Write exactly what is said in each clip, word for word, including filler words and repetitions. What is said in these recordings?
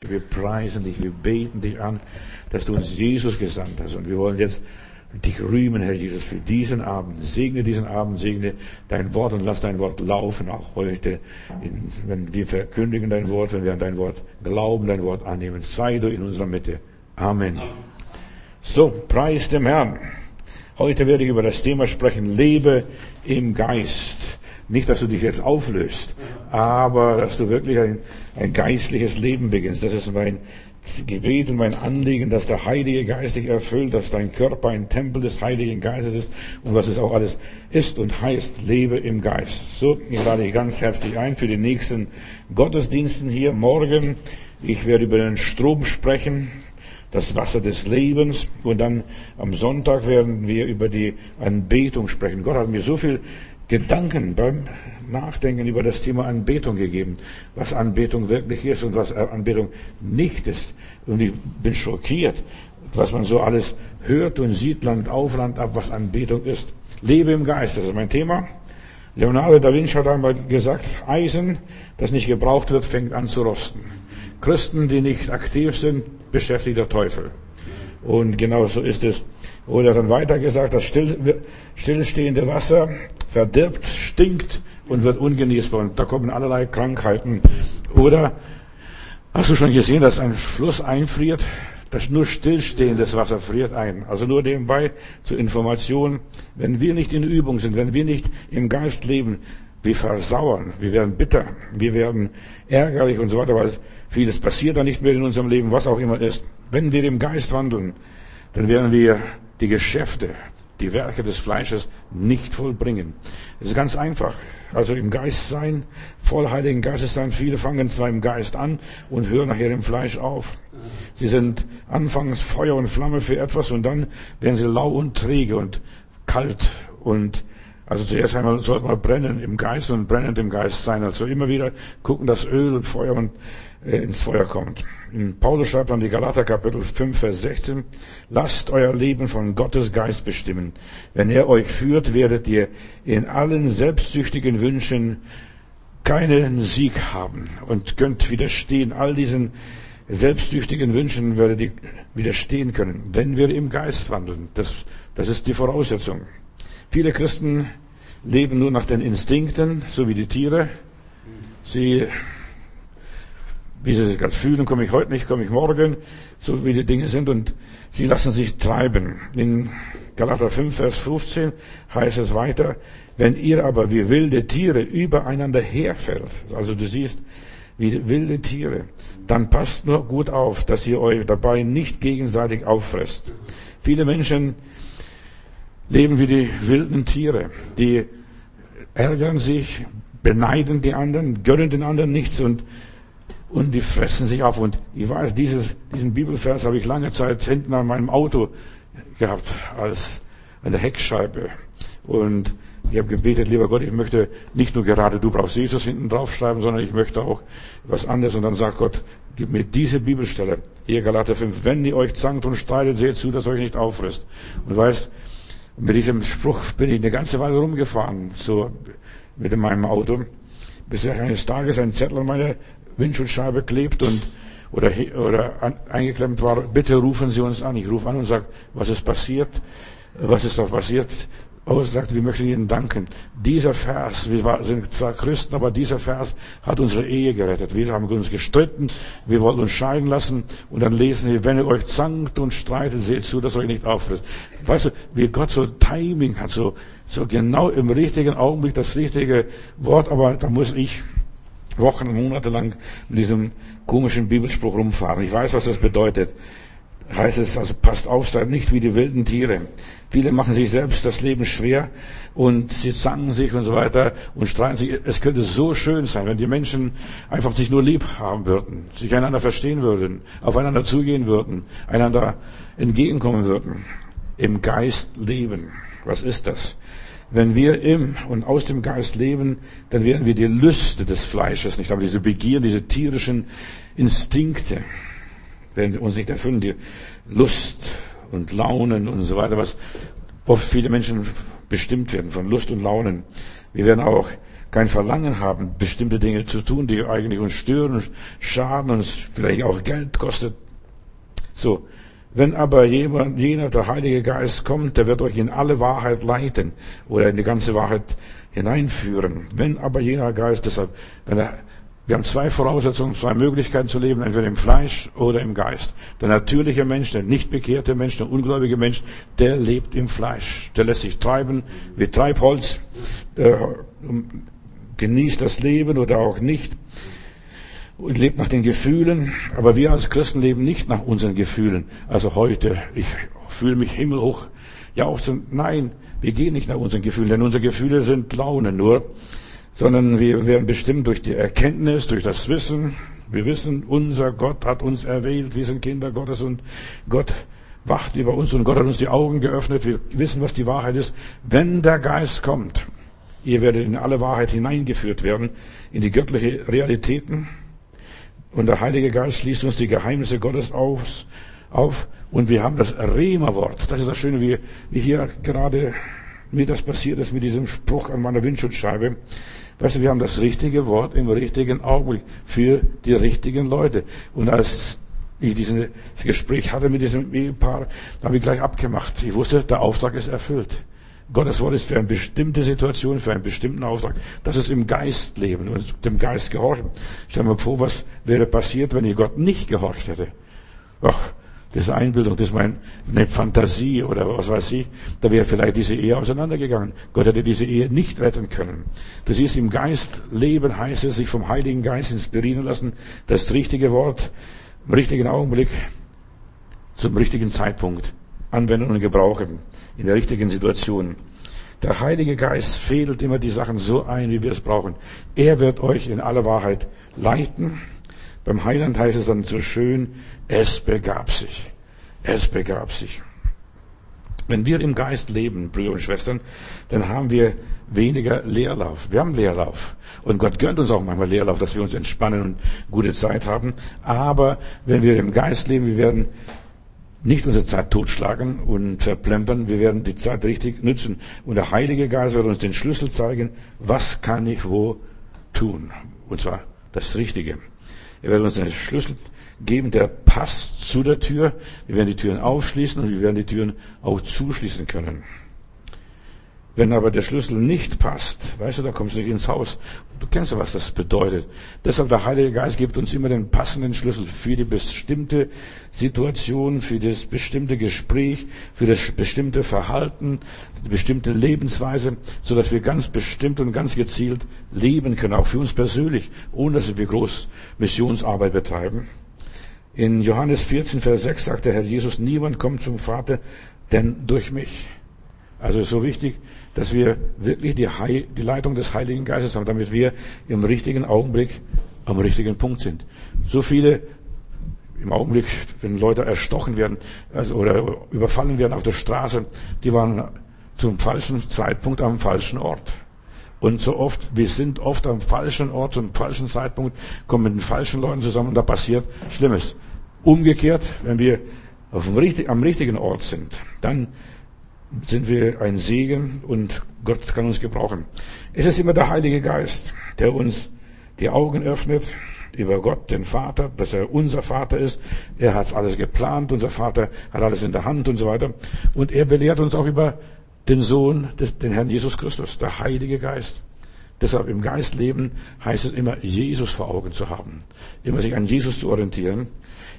Wir preisen dich, wir beten dich an, dass du uns Jesus gesandt hast. Und wir wollen jetzt dich rühmen, Herr Jesus, für diesen Abend. Segne diesen Abend, segne dein Wort und lass dein Wort laufen, auch heute. Wenn wir verkündigen dein Wort, wenn wir an dein Wort glauben, dein Wort annehmen, sei du in unserer Mitte. Amen. So, preis dem Herrn. Heute werde ich über das Thema sprechen, lebe im Geist. Nicht, dass du dich jetzt auflöst, aber dass du wirklich ein, ein geistliches Leben beginnst. Das ist mein Gebet und mein Anliegen, dass der Heilige Geist dich erfüllt, dass dein Körper ein Tempel des Heiligen Geistes ist und was es auch alles ist und heißt, lebe im Geist. So, ich lade dich ganz herzlich ein für die nächsten Gottesdiensten hier morgen. Ich werde über den Strom sprechen, das Wasser des Lebens, und dann am Sonntag werden wir über die Anbetung sprechen. Gott hat mir so viel Gedanken beim Nachdenken über das Thema Anbetung gegeben, was Anbetung wirklich ist und was Anbetung nicht ist. Und ich bin schockiert, was man so alles hört und sieht, Land auf, Land ab, was Anbetung ist. Lebe im Geist, das ist mein Thema. Leonardo da Vinci hat einmal gesagt, Eisen, das nicht gebraucht wird, fängt an zu rosten. Christen, die nicht aktiv sind, beschäftigt der Teufel. Und genau so ist es. Oder dann weiter gesagt, das still, stillstehende Wasser verdirbt, stinkt und wird ungenießbar. Und da kommen allerlei Krankheiten. Oder hast du schon gesehen, dass ein Fluss einfriert? Das nur stillstehendes Wasser friert ein. Also nur nebenbei zur Information. Wenn wir nicht in Übung sind, wenn wir nicht im Geist leben, wir versauern, wir werden bitter, wir werden ärgerlich und so weiter, weil vieles passiert dann nicht mehr in unserem Leben, was auch immer ist. Wenn wir im Geist wandeln, dann werden wir die Geschäfte, die Werke des Fleisches nicht vollbringen. Es ist ganz einfach. Also im Geist sein, voll Heiligen Geistes sein. Viele fangen zwar im Geist an und hören nachher im Fleisch auf. Sie sind anfangs Feuer und Flamme für etwas und dann werden sie lau und träge und kalt. Und also zuerst einmal sollte man brennen im Geist und brennend im Geist sein. Also immer wieder gucken, dass Öl und Feuer und, äh, ins Feuer kommt. In Paulus schreibt an die Galater Kapitel fünf, Vers sechzehn, lasst euer Leben von Gottes Geist bestimmen. Wenn er euch führt, werdet ihr in allen selbstsüchtigen Wünschen keinen Sieg haben und könnt widerstehen. All diesen selbstsüchtigen Wünschen werdet ihr widerstehen können, wenn wir im Geist wandeln. Das, das ist die Voraussetzung. Viele Christen leben nur nach den Instinkten, so wie die Tiere. Sie wie sie sich gerade fühlen, komme ich heute nicht, komme ich morgen, so wie die Dinge sind, und sie lassen sich treiben. In Galater fünf, Vers fünfzehn heißt es weiter, wenn ihr aber wie wilde Tiere übereinander herfällt, also du siehst, wie wilde Tiere, dann passt nur gut auf, dass ihr euch dabei nicht gegenseitig auffresst. Viele Menschen leben wie die wilden Tiere, die ärgern sich, beneiden die anderen, gönnen den anderen nichts und Und die fressen sich auf. Und ich weiß, dieses, diesen Bibelvers habe ich lange Zeit hinten an meinem Auto gehabt, als an der Heckscheibe. Und ich habe gebetet, lieber Gott, ich möchte nicht nur gerade du brauchst Jesus hinten draufschreiben, sondern ich möchte auch was anderes. Und dann sagt Gott, gib mir diese Bibelstelle. Hier Galater fünf, wenn ihr euch zankt und streitet, seht zu, dass euch nicht auffrisst. Und weißt, mit diesem Spruch bin ich eine ganze Weile rumgefahren, so mit meinem Auto, bis eines Tages ein Zettel an meine Windschutzscheibe klebt und oder oder an, eingeklemmt war, bitte rufen Sie uns an. Ich rufe an und sage, was ist passiert? Was ist da passiert? Oh, sagt, wir möchten Ihnen danken. Dieser Vers, wir war, sind zwar Christen, aber dieser Vers hat unsere Ehe gerettet. Wir haben uns gestritten, wir wollten uns scheiden lassen und dann lesen wir, wenn ihr euch zankt und streitet, seht zu, dass euch nicht auffrisst. Weißt du, wie Gott so Timing hat, so, so genau im richtigen Augenblick das richtige Wort, aber da muss ich Wochen und Monate lang mit diesem komischen Bibelspruch rumfahren. Ich weiß, was das bedeutet. Heißt es, also passt auf, seid nicht wie die wilden Tiere. Viele machen sich selbst das Leben schwer und sie zanken sich und so weiter und streiten sich. Es könnte so schön sein, wenn die Menschen einfach sich nur lieb haben würden, sich einander verstehen würden, aufeinander zugehen würden, einander entgegenkommen würden, im Geist leben. Was ist das? Wenn wir im und aus dem Geist leben, dann werden wir die Lüste des Fleisches nicht haben, diese Begierden, diese tierischen Instinkte werden uns nicht erfüllen, die Lust und Launen und so weiter, was oft viele Menschen bestimmt werden von Lust und Launen. Wir werden auch kein Verlangen haben, bestimmte Dinge zu tun, die eigentlich uns stören, schaden, uns vielleicht auch Geld kostet. So. Wenn aber jemand, jener, der Heilige Geist kommt, der wird euch in alle Wahrheit leiten oder in die ganze Wahrheit hineinführen. Wenn aber jener Geist, deshalb, wenn er, wir haben zwei Voraussetzungen, zwei Möglichkeiten zu leben, entweder im Fleisch oder im Geist. Der natürliche Mensch, der nicht bekehrte Mensch, der ungläubige Mensch, der lebt im Fleisch. Der lässt sich treiben wie Treibholz, der genießt das Leben oder auch nicht. Und lebt nach den Gefühlen, aber wir als Christen leben nicht nach unseren Gefühlen. Also heute, ich fühle mich himmelhoch. Ja, auch so, nein, wir gehen nicht nach unseren Gefühlen, denn unsere Gefühle sind Launen nur, sondern wir werden bestimmt durch die Erkenntnis, durch das Wissen. Wir wissen, unser Gott hat uns erwählt, wir sind Kinder Gottes und Gott wacht über uns und Gott hat uns die Augen geöffnet. Wir wissen, was die Wahrheit ist. Wenn der Geist kommt, ihr werdet in alle Wahrheit hineingeführt werden, in die göttliche Realitäten. Und der Heilige Geist schließt uns die Geheimnisse Gottes auf, auf und wir haben das Rema-Wort. Das ist das Schöne, wie, wie hier gerade mir das passiert ist mit diesem Spruch an meiner Windschutzscheibe. Weißt du, wir haben das richtige Wort im richtigen Augenblick für die richtigen Leute. Und als ich dieses Gespräch hatte mit diesem Ehepaar, habe ich gleich abgemacht. Ich wusste, der Auftrag ist erfüllt. Gottes Wort ist für eine bestimmte Situation, für einen bestimmten Auftrag. Das ist im Geist leben und dem Geist gehorchen. Stell dir mal vor, was wäre passiert, wenn ich Gott nicht gehorcht hätte. Ach, das ist eine Einbildung, das ist meine Fantasie oder was weiß ich. Da wäre vielleicht diese Ehe auseinandergegangen. Gott hätte diese Ehe nicht retten können. Du siehst, im Geist leben heißt es, sich vom Heiligen Geist inspirieren lassen, das richtige Wort im richtigen Augenblick zum richtigen Zeitpunkt anwenden und gebrauchen. In der richtigen Situation. Der Heilige Geist fädelt immer die Sachen so ein, wie wir es brauchen. Er wird euch in aller Wahrheit leiten. Beim Heiland heißt es dann so schön, es begab sich. Es begab sich. Wenn wir im Geist leben, Brüder und Schwestern, dann haben wir weniger Leerlauf. Wir haben Leerlauf. Und Gott gönnt uns auch manchmal Leerlauf, dass wir uns entspannen und gute Zeit haben. Aber wenn wir im Geist leben, wir werden nicht unsere Zeit totschlagen und verplempern. Wir werden die Zeit richtig nützen. Und der Heilige Geist wird uns den Schlüssel zeigen, was kann ich wo tun. Und zwar das Richtige. Er wird uns den Schlüssel geben, der passt zu der Tür. Wir werden die Türen aufschließen und wir werden die Türen auch zuschließen können. Wenn aber der Schlüssel nicht passt, weißt du, dann kommst du nicht ins Haus. Du kennst ja, was das bedeutet. Deshalb der Heilige Geist gibt uns immer den passenden Schlüssel für die bestimmte Situation, für das bestimmte Gespräch, für das bestimmte Verhalten, die bestimmte Lebensweise, so dass wir ganz bestimmt und ganz gezielt leben können, auch für uns persönlich, ohne dass wir groß Missionsarbeit betreiben. In Johannes vierzehn, Vers sechs sagt der Herr Jesus, niemand kommt zum Vater, denn durch mich. Also ist so wichtig, dass wir wirklich die, Heil, die Leitung des Heiligen Geistes haben, damit wir im richtigen Augenblick am richtigen Punkt sind. So viele im Augenblick, wenn Leute erstochen werden also, oder überfallen werden auf der Straße, die waren zum falschen Zeitpunkt am falschen Ort. Und so oft, wir sind oft am falschen Ort, zum falschen Zeitpunkt, kommen mit den falschen Leuten zusammen und da passiert Schlimmes. Umgekehrt, wenn wir auf dem, am richtigen Ort sind, dann sind wir ein Segen und Gott kann uns gebrauchen. Es ist immer der Heilige Geist, der uns die Augen öffnet über Gott, den Vater, dass er unser Vater ist. Er hat alles geplant, unser Vater hat alles in der Hand und so weiter. Und er belehrt uns auch über den Sohn, den Herrn Jesus Christus, der Heilige Geist. Deshalb im Geist leben heißt es immer, Jesus vor Augen zu haben. Immer sich an Jesus zu orientieren.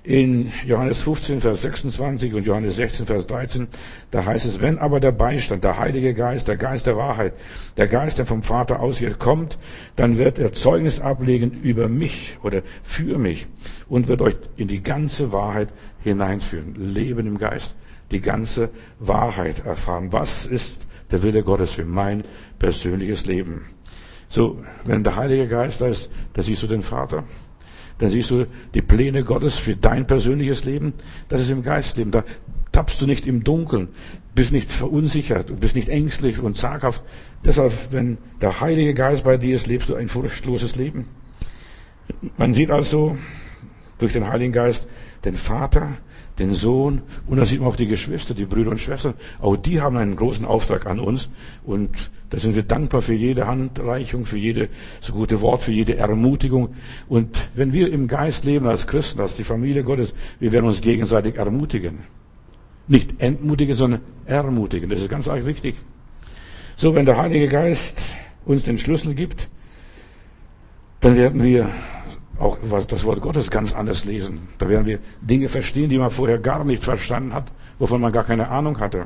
In Johannes fünfzehn, Vers sechsundzwanzig und Johannes sechzehn, Vers dreizehn, da heißt es, wenn aber der Beistand, der Heilige Geist, der Geist der Wahrheit, der Geist, der vom Vater ausgeht, kommt, dann wird er Zeugnis ablegen über mich oder für mich und wird euch in die ganze Wahrheit hineinführen. Leben im Geist, die ganze Wahrheit erfahren. Was ist der Wille Gottes für mein persönliches Leben? So, wenn der Heilige Geist da ist, da siehst du den Vater. Dann siehst du die Pläne Gottes für dein persönliches Leben. Das ist im Geistleben. Da tappst du nicht im Dunkeln, bist nicht verunsichert und bist nicht ängstlich und zaghaft. Deshalb, wenn der Heilige Geist bei dir ist, lebst du ein furchtloses Leben. Man sieht also, durch den Heiligen Geist den Vater, den Sohn und da sieht man auch die Geschwister, die Brüder und Schwestern. Auch die haben einen großen Auftrag an uns und da sind wir dankbar für jede Handreichung, für jede so gute Wort, für jede Ermutigung. Und wenn wir im Geist leben als Christen, als die Familie Gottes, wir werden uns gegenseitig ermutigen. Nicht entmutigen, sondern ermutigen. Das ist ganz arg wichtig. So, wenn der Heilige Geist uns den Schlüssel gibt, dann werden wir auch das Wort Gottes ganz anders lesen. Da werden wir Dinge verstehen, die man vorher gar nicht verstanden hat, wovon man gar keine Ahnung hatte.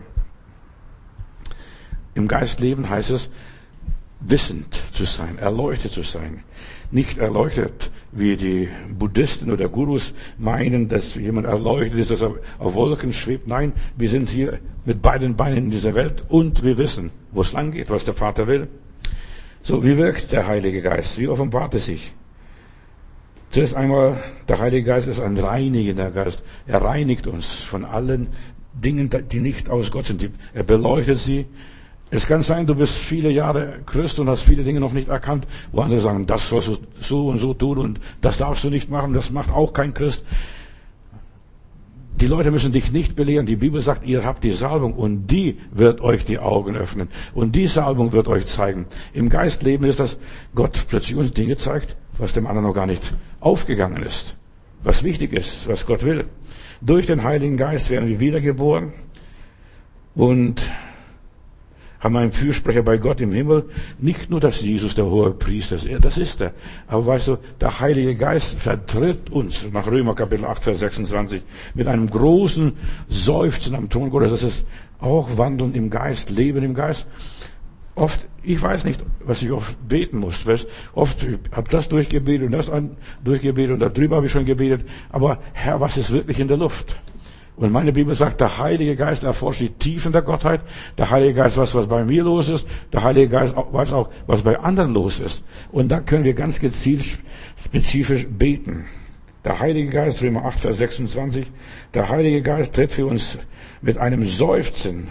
Im Geist leben heißt es, wissend zu sein, erleuchtet zu sein. Nicht erleuchtet, wie die Buddhisten oder Gurus meinen, dass jemand erleuchtet ist, dass er auf Wolken schwebt. Nein, wir sind hier mit beiden Beinen in dieser Welt und wir wissen, wo es lang geht, was der Vater will. So, wie wirkt der Heilige Geist? Wie offenbart er sich? Zuerst einmal, der Heilige Geist ist ein reinigender Geist. Er reinigt uns von allen Dingen, die nicht aus Gott sind. Er beleuchtet sie. Es kann sein, du bist viele Jahre Christ und hast viele Dinge noch nicht erkannt, wo andere sagen, das sollst du so und so tun und das darfst du nicht machen, das macht auch kein Christ. Die Leute müssen dich nicht belehren. Die Bibel sagt, ihr habt die Salbung und die wird euch die Augen öffnen. Und die Salbung wird euch zeigen. Im Geistleben ist das, Gott plötzlich uns Dinge zeigt, was dem anderen noch gar nicht aufgegangen ist. Was wichtig ist, was Gott will. Durch den Heiligen Geist werden wir wiedergeboren und haben einen Fürsprecher bei Gott im Himmel. Nicht nur, dass Jesus der hohe Priester ist, das ist er. Aber weißt du, der Heilige Geist vertritt uns, nach Römer Kapitel acht, Vers sechsundzwanzig, mit einem großen Seufzen am Thron Gottes. Das ist auch Wandeln im Geist, Leben im Geist. Oft, ich weiß nicht, was ich oft beten muss. Oft habe das durchgebetet und das durchgebetet und darüber habe ich schon gebetet. Aber Herr, was ist wirklich in der Luft? Und meine Bibel sagt, der Heilige Geist erforscht die Tiefen der Gottheit. Der Heilige Geist weiß, was bei mir los ist. Der Heilige Geist weiß auch, was bei anderen los ist. Und da können wir ganz gezielt, spezifisch beten. Der Heilige Geist, Römer acht, Vers sechsundzwanzig, der Heilige Geist tritt für uns mit einem Seufzen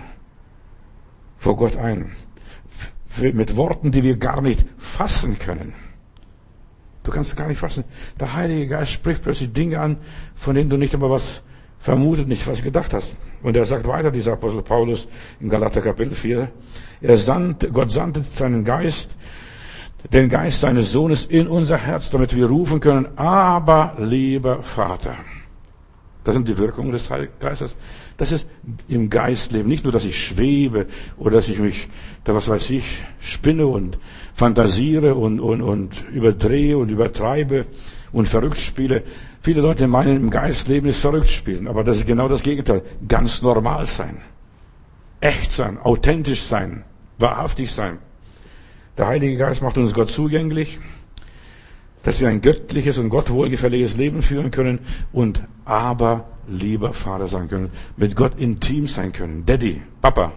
vor Gott ein. Mit Worten, die wir gar nicht fassen können. Du kannst gar nicht fassen. Der Heilige Geist spricht plötzlich Dinge an, von denen du nicht einmal was vermutet, nicht was gedacht hast. Und er sagt weiter, dieser Apostel Paulus in Galater Kapitel vier, er sandte, Gott sandte seinen Geist, den Geist seines Sohnes in unser Herz, damit wir rufen können, aber lieber Vater. Das sind die Wirkungen des Heiligen Geistes. Das ist im Geistleben. Nicht nur, dass ich schwebe oder dass ich mich, da was weiß ich, spinne und fantasiere und, und, und überdrehe und übertreibe und verrückt spiele. Viele Leute meinen, im Geistleben ist verrückt spielen. Aber das ist genau das Gegenteil. Ganz normal sein. Echt sein. Authentisch sein. Wahrhaftig sein. Der Heilige Geist macht uns Gott zugänglich, dass wir ein göttliches und Gott wohlgefälliges Leben führen können und aber lieber Vater sein können, mit Gott intim sein können, Daddy, Papa.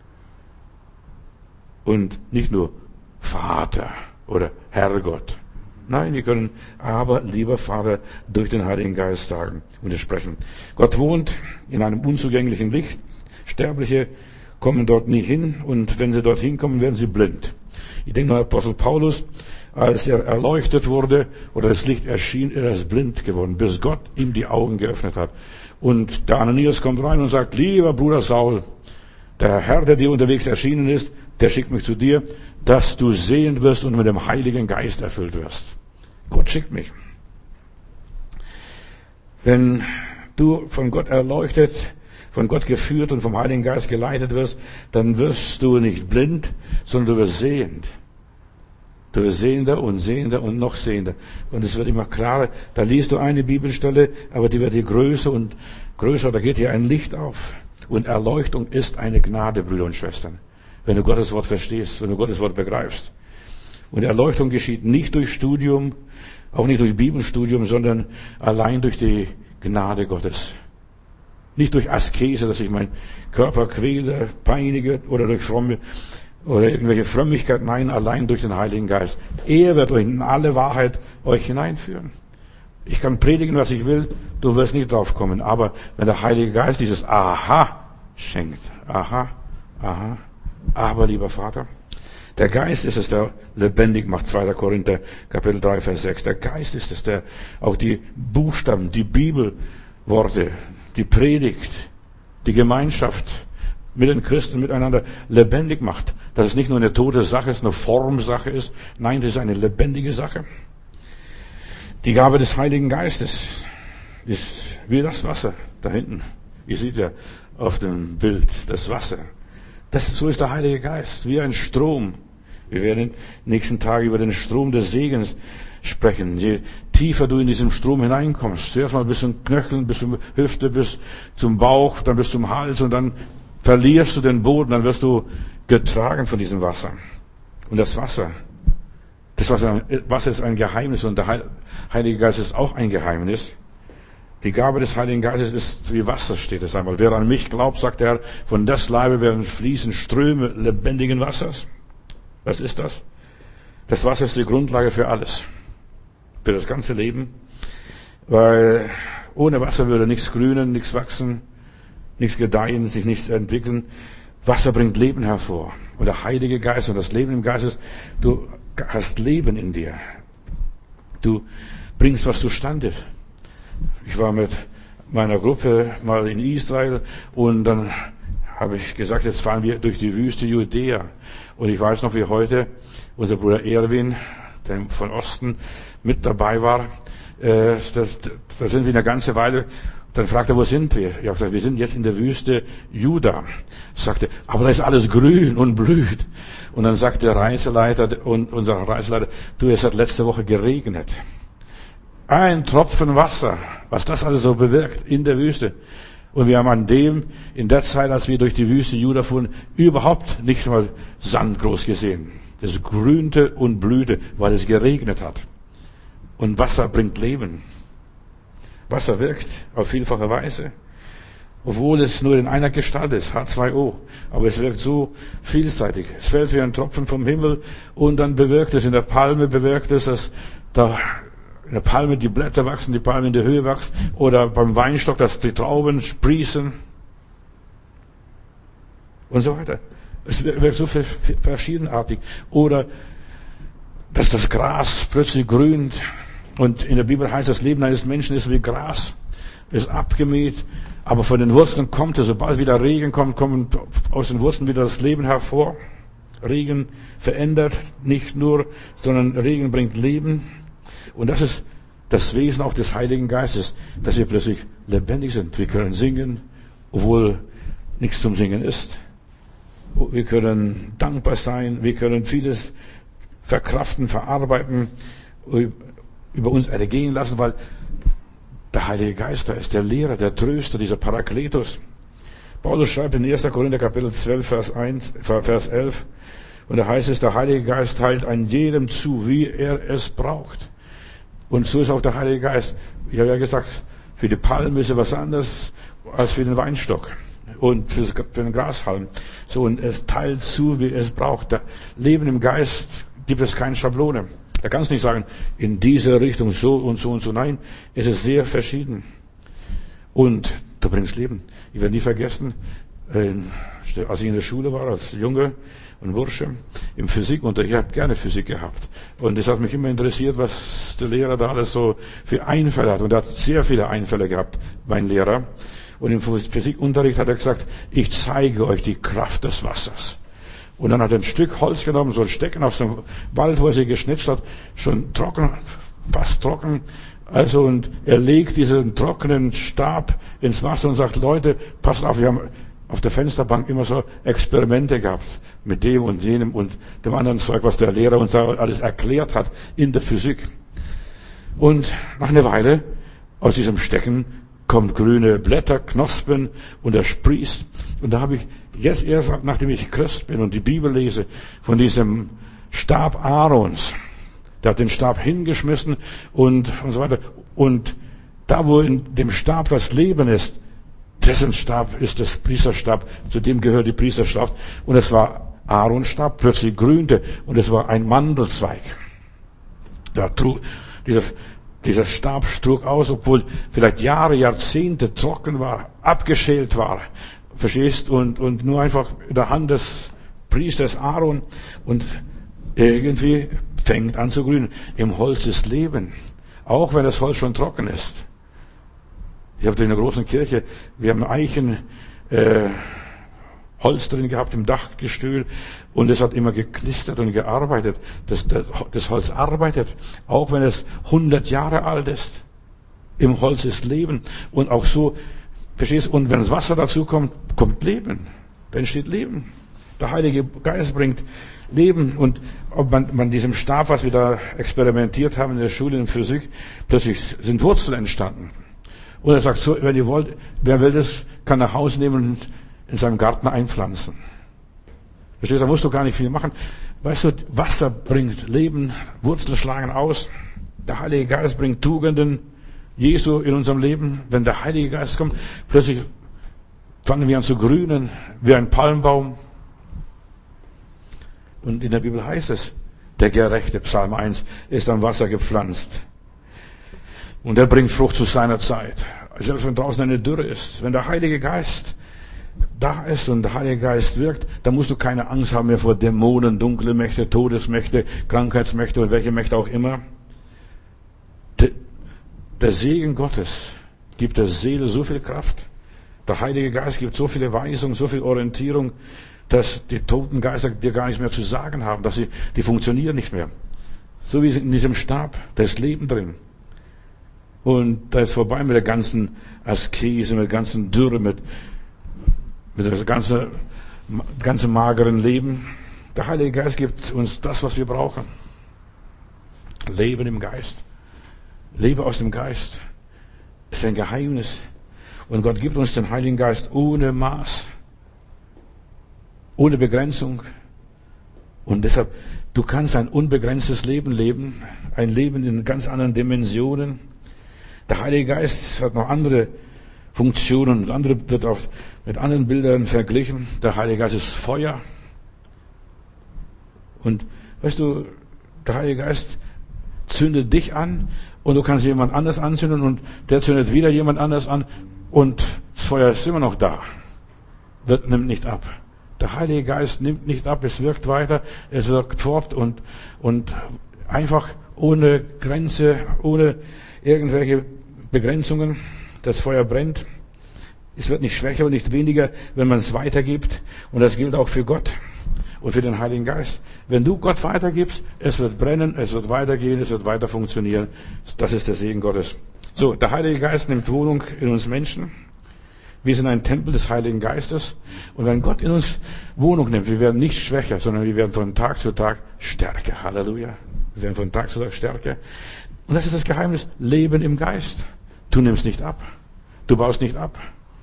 Und nicht nur Vater oder Herrgott. Nein, wir können aber lieber Vater durch den Heiligen Geist sagen und sprechen. Gott wohnt in einem unzugänglichen Licht. Sterbliche kommen dort nie hin und wenn sie dorthin kommen, werden sie blind. Ich denke nur, Apostel Paulus, als er erleuchtet wurde oder das Licht erschien, er ist blind geworden, bis Gott ihm die Augen geöffnet hat. Und der Ananias kommt rein und sagt, lieber Bruder Saul, der Herr, der dir unterwegs erschienen ist, der schickt mich zu dir, dass du sehend wirst und mit dem Heiligen Geist erfüllt wirst. Gott schickt mich. Wenn du von Gott erleuchtet, von Gott geführt und vom Heiligen Geist geleitet wirst, dann wirst du nicht blind, sondern du wirst sehend. Du wirst sehender und sehender und noch sehender. Und es wird immer klarer. Da liest du eine Bibelstelle, aber die wird hier größer und größer. Da geht hier ein Licht auf. Und Erleuchtung ist eine Gnade, Brüder und Schwestern. Wenn du Gottes Wort verstehst, wenn du Gottes Wort begreifst. Und Erleuchtung geschieht nicht durch Studium, auch nicht durch Bibelstudium, sondern allein durch die Gnade Gottes. Nicht durch Askese, dass ich meinen Körper quäle, peinige oder durch fromme oder irgendwelche Frömmigkeit. Nein, allein durch den Heiligen Geist. Er wird euch in alle Wahrheit euch hineinführen. Ich kann predigen, was ich will, du wirst nicht drauf kommen. Aber wenn der Heilige Geist dieses Aha schenkt, aha, aha, aber lieber Vater, Der Geist ist es, der lebendig macht. zweiter Korinther, Kapitel drei, Vers sechs. Der Geist ist es, der auch die Buchstaben, die Bibelworte, die Predigt, die Gemeinschaft mit den Christen miteinander lebendig macht. Dass es nicht nur eine tote Sache ist, eine Formsache ist. Nein, das ist eine lebendige Sache. Die Gabe des Heiligen Geistes ist wie das Wasser da hinten. Ihr seht ja auf dem Bild das Wasser. Das, so ist der Heilige Geist, wie ein Strom. Wir werden in den nächsten Tagen über den Strom des Segens sprechen. Je tiefer du in diesen Strom hineinkommst, zuerst mal bis zum Knöcheln, bis zur Hüfte, bis zum Bauch, dann bis zum Hals und dann verlierst du den Boden, dann wirst du getragen von diesem Wasser. Und das Wasser, das Wasser, Wasser ist ein Geheimnis und der Heilige Geist ist auch ein Geheimnis. Die Gabe des Heiligen Geistes ist wie Wasser, steht es einmal. Wer an mich glaubt, sagt er, von des Leibe werden fließen Ströme lebendigen Wassers. Was ist das? Das Wasser ist die Grundlage für alles. Für das ganze Leben. Weil ohne Wasser würde nichts grünen, nichts wachsen, nichts gedeihen, sich nichts entwickeln. Wasser bringt Leben hervor. Und der Heilige Geist und das Leben im Geist ist, du hast Leben in dir. Du bringst was zustande. Ich war mit meiner Gruppe mal in Israel und dann habe ich gesagt, jetzt fahren wir durch die Wüste Judäa. Und ich weiß noch, wie heute unser Bruder Erwin, der von Osten mit dabei war, äh, das, da sind wir eine ganze Weile. Dann fragte er, wo sind wir? Ich habe gesagt, wir sind jetzt in der Wüste Juda. Sagte, aber da ist alles grün und blüht. Und dann sagte der Reiseleiter und unser Reiseleiter, du, es hat letzte Woche geregnet. Ein Tropfen Wasser, was das alles so bewirkt in der Wüste. Und wir haben an dem, in der Zeit, als wir durch die Wüste Juda fuhren, überhaupt nicht mal Sand groß gesehen. Es grünte und blühte, weil es geregnet hat. Und Wasser bringt Leben. Wasser wirkt auf vielfache Weise. Obwohl es nur in einer Gestalt ist, H zwei O. Aber es wirkt so vielseitig. Es fällt wie ein Tropfen vom Himmel und dann bewirkt es, in der Palme bewirkt es, dass da in der Palme die Blätter wachsen, die Palme in der Höhe wächst, oder beim Weinstock, dass die Trauben sprießen und so weiter. Es wird so verschiedenartig. Oder dass das Gras plötzlich grünt. Und in der Bibel heißt, das Leben eines Menschen ist wie Gras, ist abgemäht, aber von den Wurzeln kommt es, sobald wieder Regen kommt, kommt aus den Wurzeln wieder das Leben hervor. Regen verändert nicht nur, sondern Regen bringt Leben. Und das ist das Wesen auch des Heiligen Geistes, dass wir plötzlich lebendig sind. Wir können singen, obwohl nichts zum Singen ist. Wir können dankbar sein, wir können vieles verkraften, verarbeiten, über uns ergehen lassen, weil der Heilige Geist da ist, der Lehrer, der Tröster, dieser Parakletos. Paulus schreibt in erster Korinther Kapitel zwölf, Vers eins, Vers elf, und da heißt es, der Heilige Geist teilt an jedem zu, wie er es braucht. Und so ist auch der Heilige Geist. Ich habe ja gesagt, für die Palme ist er was anderes als für den Weinstock und für den Grashalm. So, und es teilt zu, wie er es braucht. Der Leben im Geist gibt es keine Schablone. Da kannst du nicht sagen, in diese Richtung so und so und so. Nein, es ist sehr verschieden. Und du bringst Leben. Ich werde nie vergessen, als ich in der Schule war, als Junge und Bursche, im Physikunterricht, ich habe gerne Physik gehabt. Und es hat mich immer interessiert, was der Lehrer da alles so für Einfälle hat. Und er hat sehr viele Einfälle gehabt, mein Lehrer. Und im Physikunterricht hat er gesagt, ich zeige euch die Kraft des Wassers. Und dann hat er ein Stück Holz genommen, so ein Stecken aus dem Wald, wo er sie geschnitzt hat, schon trocken, fast trocken. Also, und er legt diesen trockenen Stab ins Wasser und sagt, Leute, passt auf, wir haben auf der Fensterbank immer so Experimente gehabt mit dem und jenem und dem anderen Zeug, was der Lehrer uns da alles erklärt hat in der Physik. Und nach einer Weile aus diesem Stecken kommt grüne Blätter, Knospen und er sprießt. Und da habe ich jetzt erst, nachdem ich Christ bin und die Bibel lese, von diesem Stab Aarons. Der hat den Stab hingeschmissen und, und so weiter. Und da, wo in dem Stab das Leben ist, dessen Stab ist das Priesterstab, zu dem gehört die Priesterschaft. Und es war Aarons Stab, plötzlich grünte und es war ein Mandelzweig. Da trug, dieser, dieser Stab trug aus, obwohl vielleicht Jahre, Jahrzehnte trocken war, abgeschält war. Verstehst? Und, und nur einfach in der Hand des Priesters Aaron. Und irgendwie fängt an zu grünen. Im Holz ist Leben. Auch wenn das Holz schon trocken ist. Ich habe in der großen Kirche, wir haben Eichen, äh, Holz drin gehabt im Dachgestühl und es hat immer geknistert und gearbeitet. Das, das, das Holz arbeitet, auch wenn es hundert Jahre alt ist. Im Holz ist Leben und auch so, verstehst du, und wenn das Wasser dazu kommt, kommt Leben. Da entsteht Leben. Der Heilige Geist bringt Leben und ob man, man diesem Stab, was wir da experimentiert haben in der Schule in Physik, plötzlich sind Wurzeln entstanden. Und er sagt so, wenn ihr wollt, wer will das, kann nach Hause nehmen und in seinem Garten einpflanzen. Verstehst du, da musst du gar nicht viel machen. Weißt du, Wasser bringt Leben, Wurzeln schlagen aus. Der Heilige Geist bringt Tugenden Jesu in unserem Leben. Wenn der Heilige Geist kommt, plötzlich fangen wir an zu grünen, wie ein Palmbaum. Und in der Bibel heißt es, der Gerechte, Psalm eins, ist am Wasser gepflanzt. Und er bringt Frucht zu seiner Zeit. Selbst wenn draußen eine Dürre ist, wenn der Heilige Geist da ist und der Heilige Geist wirkt, dann musst du keine Angst haben mehr vor Dämonen, dunkle Mächte, Todesmächte, Krankheitsmächte und welche Mächte auch immer. Der Segen Gottes gibt der Seele so viel Kraft. Der Heilige Geist gibt so viele Weisung, so viel Orientierung, dass die toten Geister dir gar nichts mehr zu sagen haben, dass sie, die funktionieren nicht mehr. So wie in diesem Stab, da ist Leben drin. Und da ist vorbei mit der ganzen Askese, mit der ganzen Dürre, mit, mit der ganzen, ganzen mageren Leben. Der Heilige Geist gibt uns das, was wir brauchen. Leben im Geist. Lebe aus dem Geist. Das ist ein Geheimnis. Und Gott gibt uns den Heiligen Geist ohne Maß. Ohne Begrenzung. Und deshalb, du kannst ein unbegrenztes Leben leben. Ein Leben in ganz anderen Dimensionen. Der Heilige Geist hat noch andere Funktionen und andere wird auch mit anderen Bildern verglichen. Der Heilige Geist ist Feuer. Und weißt du, der Heilige Geist zündet dich an und du kannst jemand anders anzünden und der zündet wieder jemand anders an und das Feuer ist immer noch da. Wird, nimmt nicht ab. Der Heilige Geist nimmt nicht ab, es wirkt weiter, es wirkt fort und, und einfach ohne Grenze, ohne irgendwelche Begrenzungen. Das Feuer brennt. Es wird nicht schwächer und nicht weniger, wenn man es weitergibt. Und das gilt auch für Gott und für den Heiligen Geist. Wenn du Gott weitergibst, es wird brennen, es wird weitergehen, es wird weiter funktionieren. Das ist der Segen Gottes. So, der Heilige Geist nimmt Wohnung in uns Menschen. Wir sind ein Tempel des Heiligen Geistes. Und wenn Gott in uns Wohnung nimmt, wir werden nicht schwächer, sondern wir werden von Tag zu Tag stärker. Halleluja. Wir werden von Tag zu Tag stärker. Und das ist das Geheimnis. Leben im Geist. Du nimmst nicht ab. Du baust nicht ab.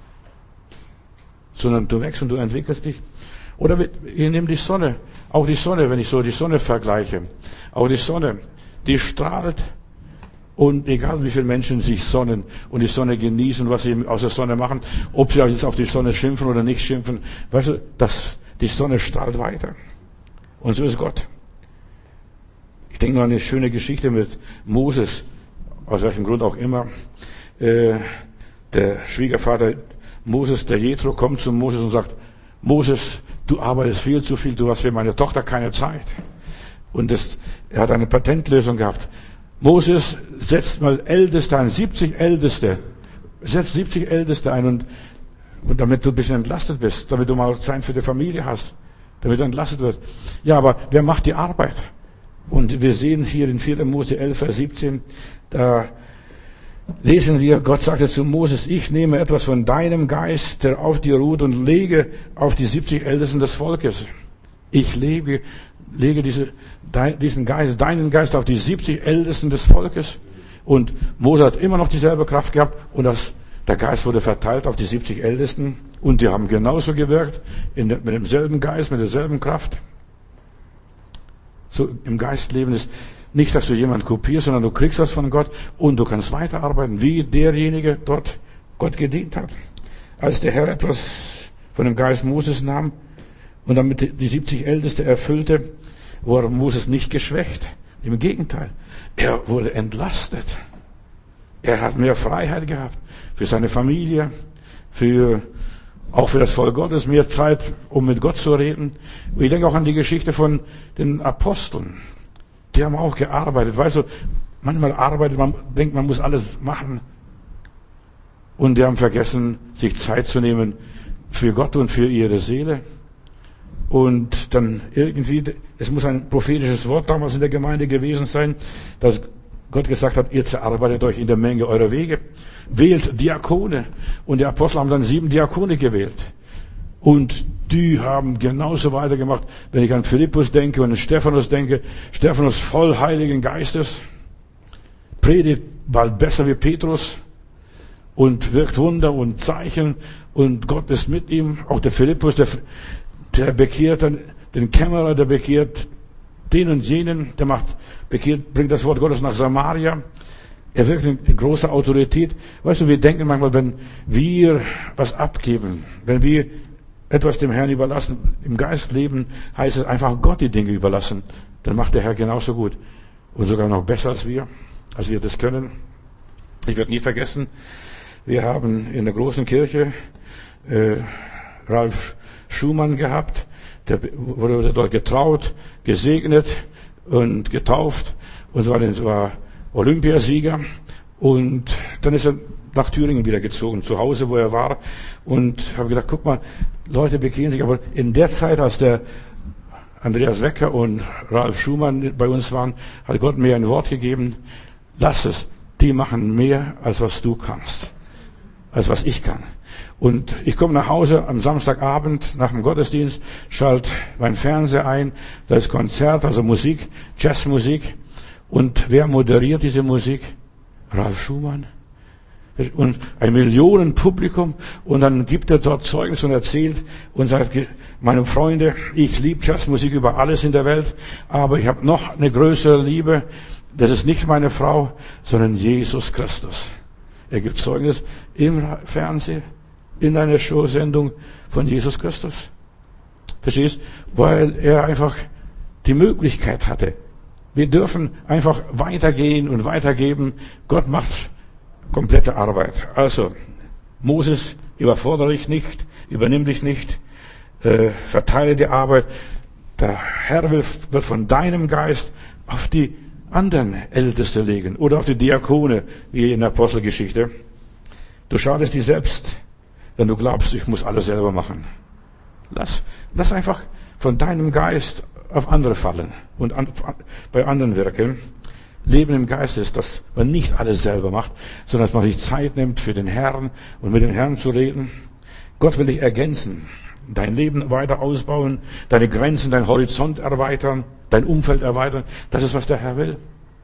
Sondern du wächst und du entwickelst dich. Oder ich nehme die Sonne. Auch die Sonne, wenn ich so die Sonne vergleiche. Auch die Sonne, die strahlt. Und egal wie viele Menschen sich sonnen und die Sonne genießen, was sie aus der Sonne machen, ob sie jetzt auf die Sonne schimpfen oder nicht schimpfen, weißt du, das, die Sonne strahlt weiter. Und so ist Gott. Ich denke nur an eine schöne Geschichte mit Moses, aus welchem Grund auch immer. Äh, der Schwiegervater Moses, der Jethro, kommt zu Moses und sagt, Moses, du arbeitest viel zu viel, du hast für meine Tochter keine Zeit. Und das, er hat eine Patentlösung gehabt. Moses setzt mal Älteste ein, siebzig Älteste. Setzt siebzig Älteste ein und, und damit du ein bisschen entlastet bist, damit du mal Zeit für die Familie hast, damit du entlastet wirst. Ja, aber wer macht die Arbeit? Und wir sehen hier in vierter Mose elf, Vers siebzehn, da lesen wir, Gott sagte zu Moses, ich nehme etwas von deinem Geist, der auf dir ruht, und lege auf die siebzig Ältesten des Volkes. Ich lege, lege diese, diesen Geist, deinen Geist auf die siebzig Ältesten des Volkes. Und Mose hat immer noch dieselbe Kraft gehabt und das, der Geist wurde verteilt auf die siebzig Ältesten und die haben genauso gewirkt, in, mit demselben Geist, mit derselben Kraft. So im Geist leben ist nicht, dass du jemanden kopierst, sondern du kriegst das von Gott und du kannst weiterarbeiten, wie derjenige dort Gott gedient hat. Als der Herr etwas von dem Geist Moses nahm und damit die siebzig Älteste erfüllte, wurde Moses nicht geschwächt. Im Gegenteil, er wurde entlastet. Er hat mehr Freiheit gehabt für seine Familie, für Auch für das Volk Gottes mehr Zeit, um mit Gott zu reden. Ich denke auch an die Geschichte von den Aposteln. Die haben auch gearbeitet. Weißt du, manchmal arbeitet man, denkt, man muss alles machen. Und die haben vergessen, sich Zeit zu nehmen für Gott und für ihre Seele. Und dann irgendwie, es muss ein prophetisches Wort damals in der Gemeinde gewesen sein, dass Gott gesagt hat, ihr zerarbeitet euch in der Menge eurer Wege. Wählt Diakone. Und die Apostel haben dann sieben Diakone gewählt. Und die haben genauso weitergemacht. Wenn ich an Philippus denke und an Stephanus denke, Stephanus voll Heiligen Geistes, predigt bald besser wie Petrus und wirkt Wunder und Zeichen und Gott ist mit ihm. Auch der Philippus, der, der bekehrt dann den Kämmerer, der bekehrt den und jenen, der macht, bekehrt, bringt das Wort Gottes nach Samaria. Er wirkt in großer Autorität. Weißt du, wir denken manchmal, wenn wir was abgeben, wenn wir etwas dem Herrn überlassen, im Geist leben, heißt es einfach Gott die Dinge überlassen. Dann macht der Herr genauso gut. Und sogar noch besser als wir, als wir das können. Ich werde nie vergessen, wir haben in der großen Kirche äh, Ralf Schumann gehabt. Der wurde dort getraut, gesegnet und getauft und war, war Olympiasieger. Und dann ist er nach Thüringen wieder gezogen, zu Hause, wo er war. Und habe gedacht, guck mal, Leute bekehren sich. Aber in der Zeit, als der Andreas Wecker und Ralf Schumann bei uns waren, hat Gott mir ein Wort gegeben. Lass es. Die machen mehr, als was du kannst. Als was ich kann. Und ich komme nach Hause am Samstagabend nach dem Gottesdienst, schalte mein Fernseher ein, da ist Konzert, also Musik, Jazzmusik. Und wer moderiert diese Musik? Ralf Schumann. Und ein Millionenpublikum. Und dann gibt er dort Zeugnis und erzählt und sagt, meine Freunde, ich liebe Jazzmusik über alles in der Welt, aber ich habe noch eine größere Liebe. Das ist nicht meine Frau, sondern Jesus Christus. Er gibt Zeugnis im Fernsehen, in einer Showsendung von Jesus Christus. Verstehst? Weil er einfach die Möglichkeit hatte. Wir dürfen einfach weitergehen und weitergeben. Gott macht komplette Arbeit. Also, Moses, überfordere dich nicht, übernimm dich nicht, äh, verteile die Arbeit. Der Herr will, wird von deinem Geist auf die anderen Älteste legen oder auf die Diakone, wie in der Apostelgeschichte. Du schadest dir selbst, wenn du glaubst, ich muss alles selber machen. Lass, lass einfach von deinem Geist auf andere fallen und an, bei anderen wirken. Leben im Geist ist, dass man nicht alles selber macht, sondern dass man sich Zeit nimmt für den Herrn und mit dem Herrn zu reden. Gott will dich ergänzen, dein Leben weiter ausbauen, deine Grenzen, dein Horizont erweitern, dein Umfeld erweitern. Das ist, was der Herr will.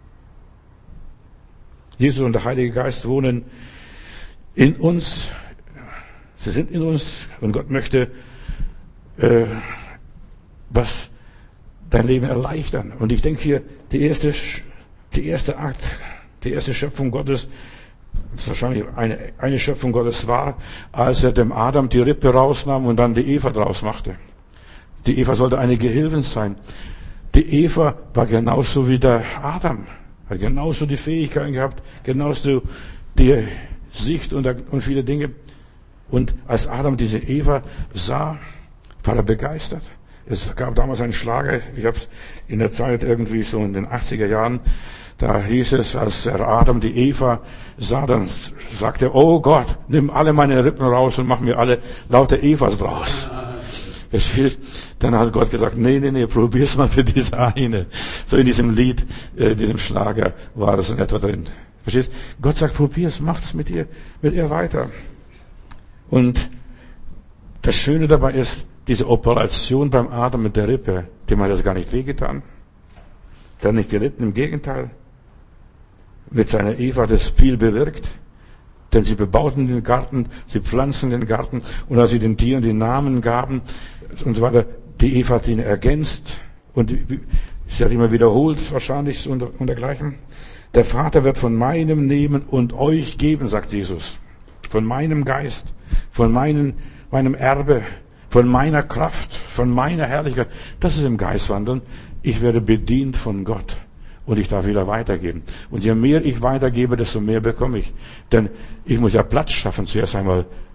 Jesus und der Heilige Geist wohnen in uns. Sie sind in uns und Gott möchte äh, was dein Leben erleichtern. Und ich denke hier, die erste, die erste Akt, die erste Schöpfung Gottes, das wahrscheinlich eine, eine Schöpfung Gottes war, als er dem Adam die Rippe rausnahm und dann die Eva draus machte. Die Eva sollte eine Gehilfin sein. Die Eva war genauso wie der Adam, hat genauso die Fähigkeiten gehabt, genauso die Sicht und, und viele Dinge. Und als Adam diese Eva sah, war er begeistert. Es gab damals einen Schlager, ich habe es in der Zeit irgendwie so in den achtziger Jahren, da hieß es, als der Adam die Eva sah, dann sagte er, oh Gott, nimm alle meine Rippen raus und mach mir alle lauter Evas draus. Dann hat Gott gesagt, nee, nee, nee, probier's mal für diese eine. So in diesem Lied, äh, diesem Schlager war das in etwa drin. Verstehst? Gott sagt, probier's, mach es mit ihr, mit ihr weiter. Und das Schöne dabei ist, diese Operation beim Adam mit der Rippe, dem hat das gar nicht wehgetan. Der hat nicht gelitten, im Gegenteil. Mit seiner Eva hat es viel bewirkt. Denn sie bebauten den Garten, sie pflanzen den Garten und als sie den Tieren die Namen gaben und so weiter, die Eva hat ihn ergänzt und sie hat immer wiederholt wahrscheinlich und, und dergleichen. Der Vater wird von meinem nehmen und euch geben, sagt Jesus. Von meinem Geist, von meinen, meinem Erbe, von meiner Kraft, von meiner Herrlichkeit. Das ist im Geist wandeln. Ich werde bedient von Gott. Und ich darf wieder weitergeben. Und je mehr ich weitergebe, desto mehr bekomme ich. Denn ich muss ja Platz schaffen, zuerst einmal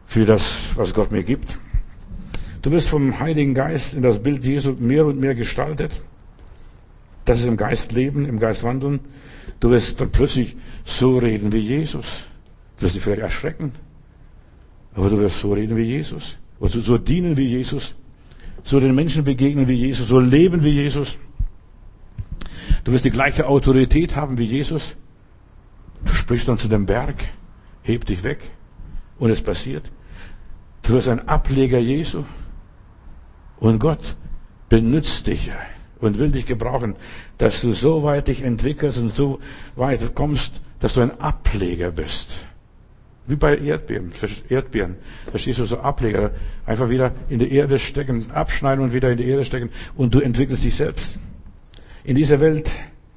für das, was Gott mir gibt. Du wirst vom Heiligen Geist in das Bild Jesu mehr und mehr gestaltet. Das ist im Geist leben, im Geist wandeln. Du wirst dann plötzlich so reden wie Jesus. Du wirst dich vielleicht erschrecken. Aber du wirst so reden wie Jesus. Du wirst so dienen wie Jesus. So den Menschen begegnen wie Jesus. So leben wie Jesus. Du wirst die gleiche Autorität haben wie Jesus. Du sprichst dann zu dem Berg. Heb dich weg. Und es passiert. Du wirst ein Ableger Jesu. Und Gott benutzt dich und will dich gebrauchen, dass du so weit dich entwickelst und so weit kommst, dass du ein Ableger bist. Wie bei Erdbeeren. Erdbeeren. Verstehst du, so Ableger. Einfach wieder in die Erde stecken, abschneiden und wieder in die Erde stecken und du entwickelst dich selbst. In dieser Welt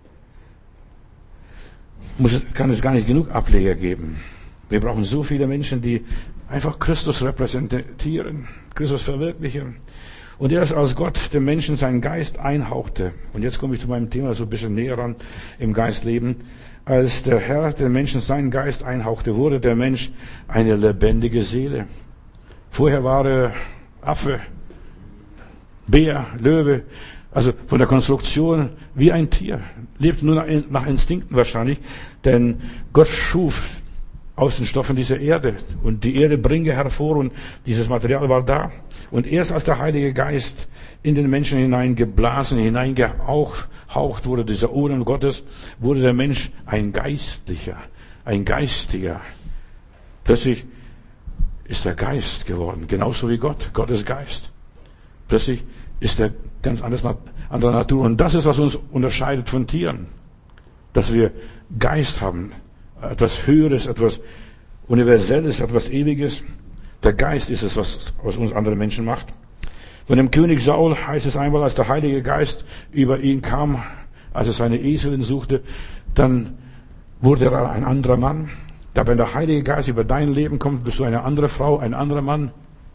muss es, kann es gar nicht genug Ableger geben. Wir brauchen so viele Menschen, die einfach Christus repräsentieren, Christus verwirklichen. Und erst als Gott dem Menschen seinen Geist einhauchte, und jetzt komme ich zu meinem Thema so ein bisschen näher ran, im Geistleben, als der Herr dem Menschen seinen Geist einhauchte, wurde der Mensch eine lebendige Seele. Vorher war er Affe, Bär, Löwe, also von der Konstruktion wie ein Tier, lebte nur nach Instinkten wahrscheinlich, denn Gott schuf aus den Stoffen dieser Erde. Und die Erde bringe hervor und dieses Material war da. Und erst als der Heilige Geist in den Menschen hineingeblasen, hineingehaucht wurde, dieser Odem Gottes, wurde der Mensch ein Geistlicher, ein Geistiger. Plötzlich ist er Geist geworden, genauso wie Gott. Gott ist Geist. Plötzlich ist er ganz anders, anderer Natur. Und das ist, was uns unterscheidet von Tieren. Dass wir Geist haben. Etwas Höheres, etwas Universelles, etwas Ewiges. Der Geist ist es, was aus uns andere Menschen macht. Von dem König Saul heißt es einmal, als der Heilige Geist über ihn kam, als er seine Eselin suchte, dann wurde er ein anderer Mann. Da wenn der Heilige Geist über dein Leben kommt, bist du eine andere Frau, ein anderer Mann,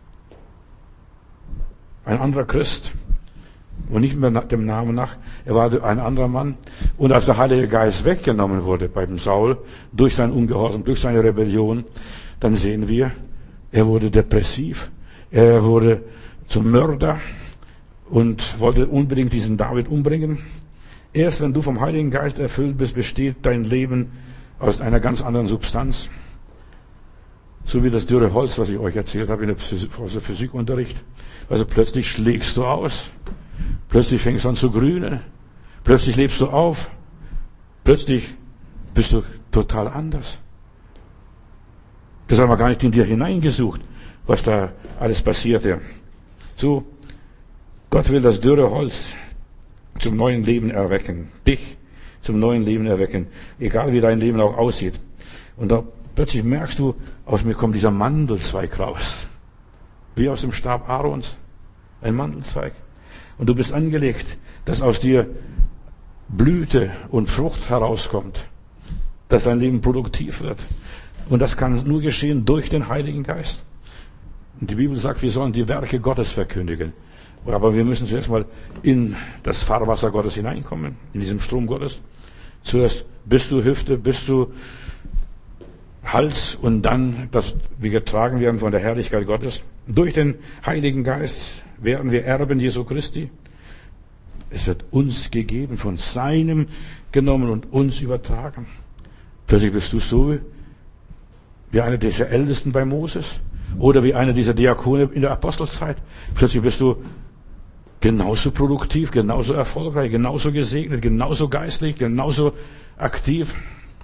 ein anderer Christ. Und nicht mehr dem Namen nach, er war ein anderer Mann. Und als der Heilige Geist weggenommen wurde beim Saul, durch sein Ungehorsam, durch seine Rebellion, dann sehen wir, er wurde depressiv, er wurde zum Mörder und wollte unbedingt diesen David umbringen. Erst wenn du vom Heiligen Geist erfüllt bist, besteht dein Leben aus einer ganz anderen Substanz. So wie das dürre Holz, was ich euch erzählt habe in der Physikunterricht. Also plötzlich schlägst du aus. Plötzlich fängst du an zu grünen. Plötzlich lebst du auf. Plötzlich bist du total anders. Das haben wir gar nicht in dir hineingesucht, was da alles passierte. So, Gott will das dürre Holz zum neuen Leben erwecken. Dich zum neuen Leben erwecken. Egal wie dein Leben auch aussieht. Und da plötzlich merkst du, aus mir kommt dieser Mandelzweig raus. Wie aus dem Stab Aarons. Ein Mandelzweig. Und du bist angelegt, dass aus dir Blüte und Frucht herauskommt, dass dein Leben produktiv wird. Und das kann nur geschehen durch den Heiligen Geist. Und die Bibel sagt, wir sollen die Werke Gottes verkündigen. Aber wir müssen zuerst mal in das Fahrwasser Gottes hineinkommen, in diesem Strom Gottes. Zuerst bist du Hüfte, bist du Hals und dann, dass wir getragen werden von der Herrlichkeit Gottes. Durch den Heiligen Geist werden wir Erben Jesu Christi. Es wird uns gegeben, von seinem genommen und uns übertragen. Plötzlich bist du so wie einer dieser Ältesten bei Moses oder wie einer dieser Diakone in der Apostelzeit. Plötzlich bist du genauso produktiv, genauso erfolgreich, genauso gesegnet, genauso geistlich, genauso aktiv.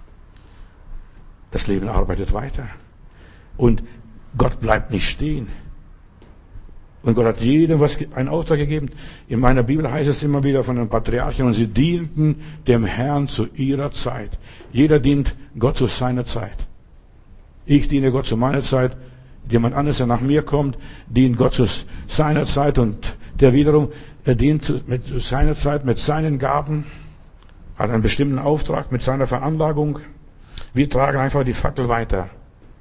Das Leben arbeitet weiter. Und Gott bleibt nicht stehen. Und Gott hat jedem was, einen Auftrag gegeben. In meiner Bibel heißt es immer wieder von den Patriarchen, und sie dienten dem Herrn zu ihrer Zeit. Jeder dient Gott zu seiner Zeit. Ich diene Gott zu meiner Zeit. Jemand anderes, der nach mir kommt, dient Gott zu seiner Zeit. Und der wiederum, er dient mit seiner Zeit, mit seinen Gaben, hat einen bestimmten Auftrag, mit seiner Veranlagung. Wir tragen einfach die Fackel weiter.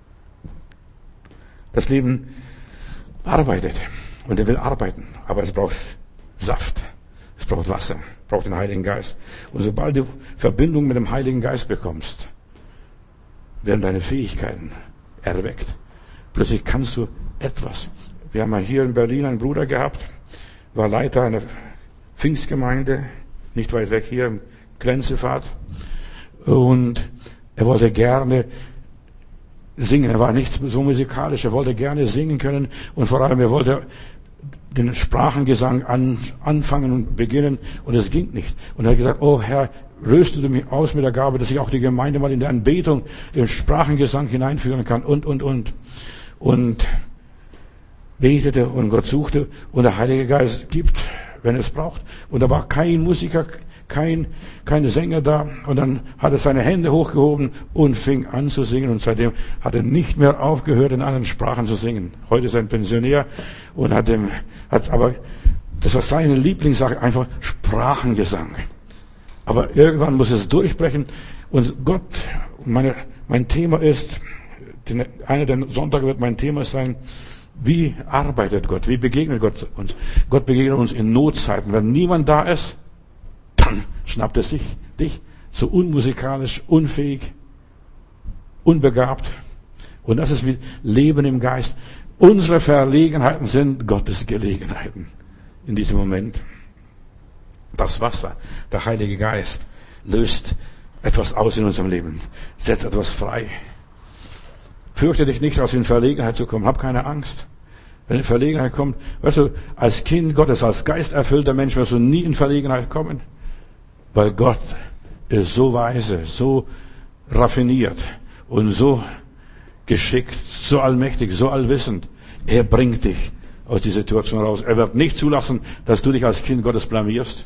Das Leben arbeitet. Und er will arbeiten. Aber es braucht Saft. Es braucht Wasser. Es braucht den Heiligen Geist. Und sobald du Verbindung mit dem Heiligen Geist bekommst, werden deine Fähigkeiten erweckt. Plötzlich kannst du etwas. Wir haben ja hier in Berlin einen Bruder gehabt, war Leiter einer Pfingstgemeinde, nicht weit weg hier im Glenzefahrt. Und er wollte gerne singen. Er war nicht so musikalisch. Er wollte gerne singen können. Und vor allem, er wollte den Sprachengesang an, anfangen und beginnen. Und es ging nicht. Und er hat gesagt, oh Herr, rüste du mich aus mit der Gabe, dass ich auch die Gemeinde mal in der Anbetung, im Sprachengesang hineinführen kann. Und, und, und. Und betete und Gott suchte. Und der Heilige Geist gibt, wenn es braucht. Und da war kein Musiker, kein, kein Sänger da. Und dann hat er seine Hände hochgehoben und fing an zu singen. Und seitdem hat er nicht mehr aufgehört, in anderen Sprachen zu singen. Heute ist er ein Pensionär und hat dem, hat aber, das war seine Lieblingssache, einfach Sprachengesang. Aber irgendwann muss es durchbrechen. Und Gott, meine, mein Thema ist, einer der Sonntage wird mein Thema sein, wie arbeitet Gott? Wie begegnet Gott uns? Gott begegnet uns in Notzeiten. Wenn niemand da ist, dann schnappt er sich dich, so unmusikalisch, unfähig, unbegabt. Und das ist wie Leben im Geist. Unsere Verlegenheiten sind Gottes Gelegenheiten in diesem Moment. Das Wasser, der Heilige Geist, löst etwas aus in unserem Leben, setzt etwas frei. Fürchte dich nicht, aus in Verlegenheit zu kommen. Hab keine Angst. Wenn in Verlegenheit kommt, weißt du, als Kind Gottes, als geisterfüllter Mensch wirst du nie in Verlegenheit kommen. Weil Gott ist so weise, so raffiniert und so geschickt, so allmächtig, so allwissend. Er bringt dich aus dieser Situation raus. Er wird nicht zulassen, dass du dich als Kind Gottes blamierst.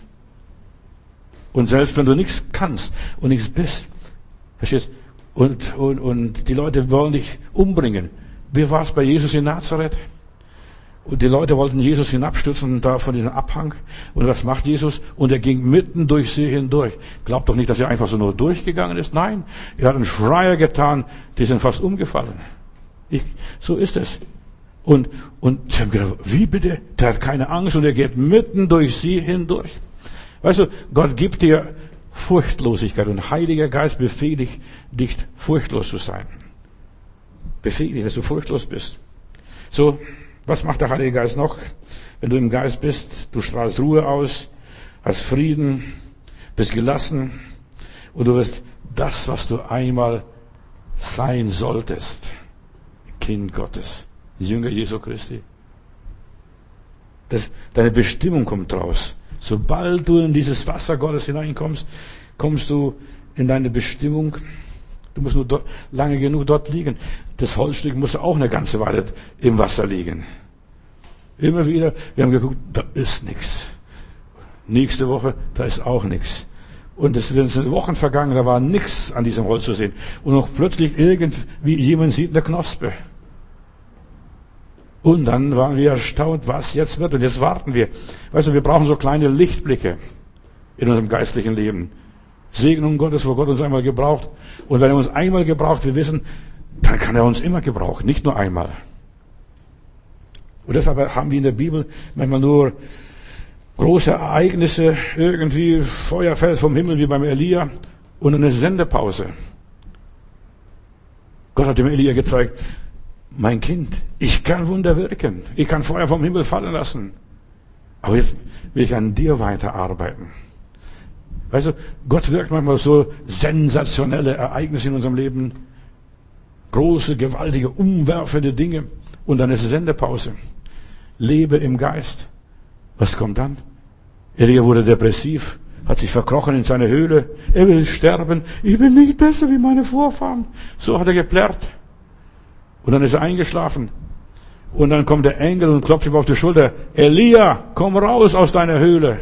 Und selbst wenn du nichts kannst und nichts bist, verstehst du? Und, und, und die Leute wollen dich umbringen. Wie war es bei Jesus in Nazareth? Und die Leute wollten Jesus hinabstürzen da von diesem Abhang. Und was macht Jesus? Und er ging mitten durch sie hindurch. Glaubt doch nicht, dass er einfach so nur durchgegangen ist. Nein, er hat einen Schreier getan, die sind fast umgefallen. Ich, so ist es. Und, und sie haben gedacht, wie bitte? Der hat keine Angst und er geht mitten durch sie hindurch. Weißt du, Gott gibt dir Furchtlosigkeit und Heiliger Geist befähigt dich, furchtlos zu sein. Befähigt dich, dass du furchtlos bist. So, was macht der Heilige Geist noch? Wenn du im Geist bist, du strahlst Ruhe aus, hast Frieden, bist gelassen und du wirst das, was du einmal sein solltest. Kind Gottes, Jünger Jesu Christi. Das, deine Bestimmung kommt raus. Sobald du in dieses Wasser Gottes hineinkommst, kommst du in deine Bestimmung. Du musst nur dort, lange genug dort liegen. Das Holzstück muss auch eine ganze Weile im Wasser liegen. Immer wieder, wir haben geguckt, da ist nichts. Nächste Woche, da ist auch nichts. Und es sind Wochen vergangen, da war nichts an diesem Holz zu sehen. Und noch plötzlich irgendwie jemand sieht eine Knospe. Und dann waren wir erstaunt, was jetzt wird. Und jetzt warten wir. Weißt du, wir brauchen so kleine Lichtblicke in unserem geistlichen Leben. Segnung Gottes, wo Gott uns einmal gebraucht. Und wenn er uns einmal gebraucht, wir wissen, dann kann er uns immer gebrauchen, nicht nur einmal. Und deshalb haben wir in der Bibel manchmal nur große Ereignisse, irgendwie Feuer fällt vom Himmel wie beim Elia und eine Sendepause. Gott hat dem Elia gezeigt, mein Kind, ich kann Wunder wirken. Ich kann Feuer vom Himmel fallen lassen. Aber jetzt will ich an dir weiterarbeiten. Weißt du, Gott wirkt manchmal so sensationelle Ereignisse in unserem Leben. Große, gewaltige, umwerfende Dinge. Und dann ist Sendepause. Lebe im Geist. Was kommt dann? Elia wurde depressiv, hat sich verkrochen in seine Höhle. Er will sterben. Ich bin nicht besser wie meine Vorfahren. So hat er geplärrt. Und dann ist er eingeschlafen. Und dann kommt der Engel und klopft ihm auf die Schulter. Elia, komm raus aus deiner Höhle.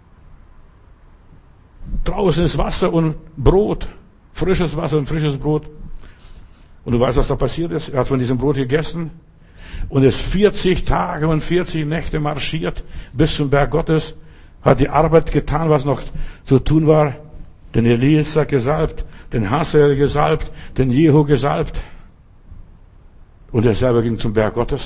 Draußen ist Wasser und Brot. Frisches Wasser und frisches Brot. Und du weißt, was da passiert ist? Er hat von diesem Brot gegessen und ist vierzig Tage und vierzig Nächte marschiert bis zum Berg Gottes, hat die Arbeit getan, was noch zu tun war. Den Elisa gesalbt, den Hazael gesalbt, den Jehu gesalbt. Und er selber ging zum Berg Gottes.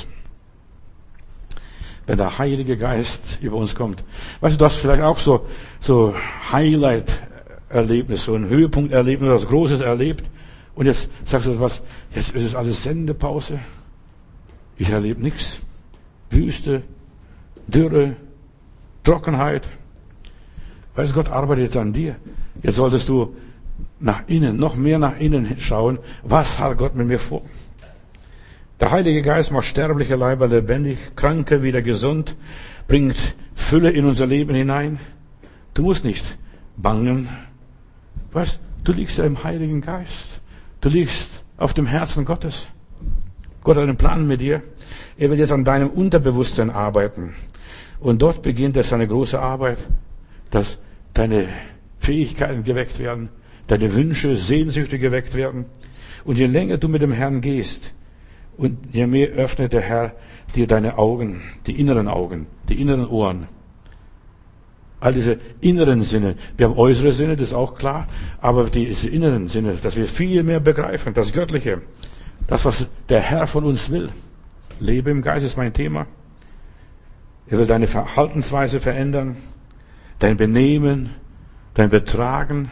Wenn der Heilige Geist über uns kommt. Weißt du, du hast vielleicht auch so, so Highlight-Erlebnis, so ein Höhepunkt-Erlebnis, was Großes erlebt. Und jetzt sagst du was, jetzt ist es alles Sendepause. Ich erlebe nichts. Wüste, Dürre, Trockenheit. Weißt du, Gott arbeitet jetzt an dir. Jetzt solltest du nach innen, noch mehr nach innen schauen. Was hat Gott mit mir vor? Der Heilige Geist macht sterbliche Leiber lebendig, Kranke wieder gesund, bringt Fülle in unser Leben hinein. Du musst nicht bangen. Weißt, du liegst ja im Heiligen Geist. Du liegst auf dem Herzen Gottes. Gott hat einen Plan mit dir. Er will jetzt an deinem Unterbewusstsein arbeiten. Und dort beginnt er seine große Arbeit, dass deine Fähigkeiten geweckt werden, deine Wünsche, Sehnsüchte geweckt werden. Und je länger du mit dem Herrn gehst, und je mehr öffnet der Herr dir deine Augen, die inneren Augen, die inneren Ohren. All diese inneren Sinne. Wir haben äußere Sinne, das ist auch klar, aber diese inneren Sinne, dass wir viel mehr begreifen, das Göttliche, das, was der Herr von uns will. Lebe im Geist ist mein Thema. Er will deine Verhaltensweise verändern, dein Benehmen, dein Betragen,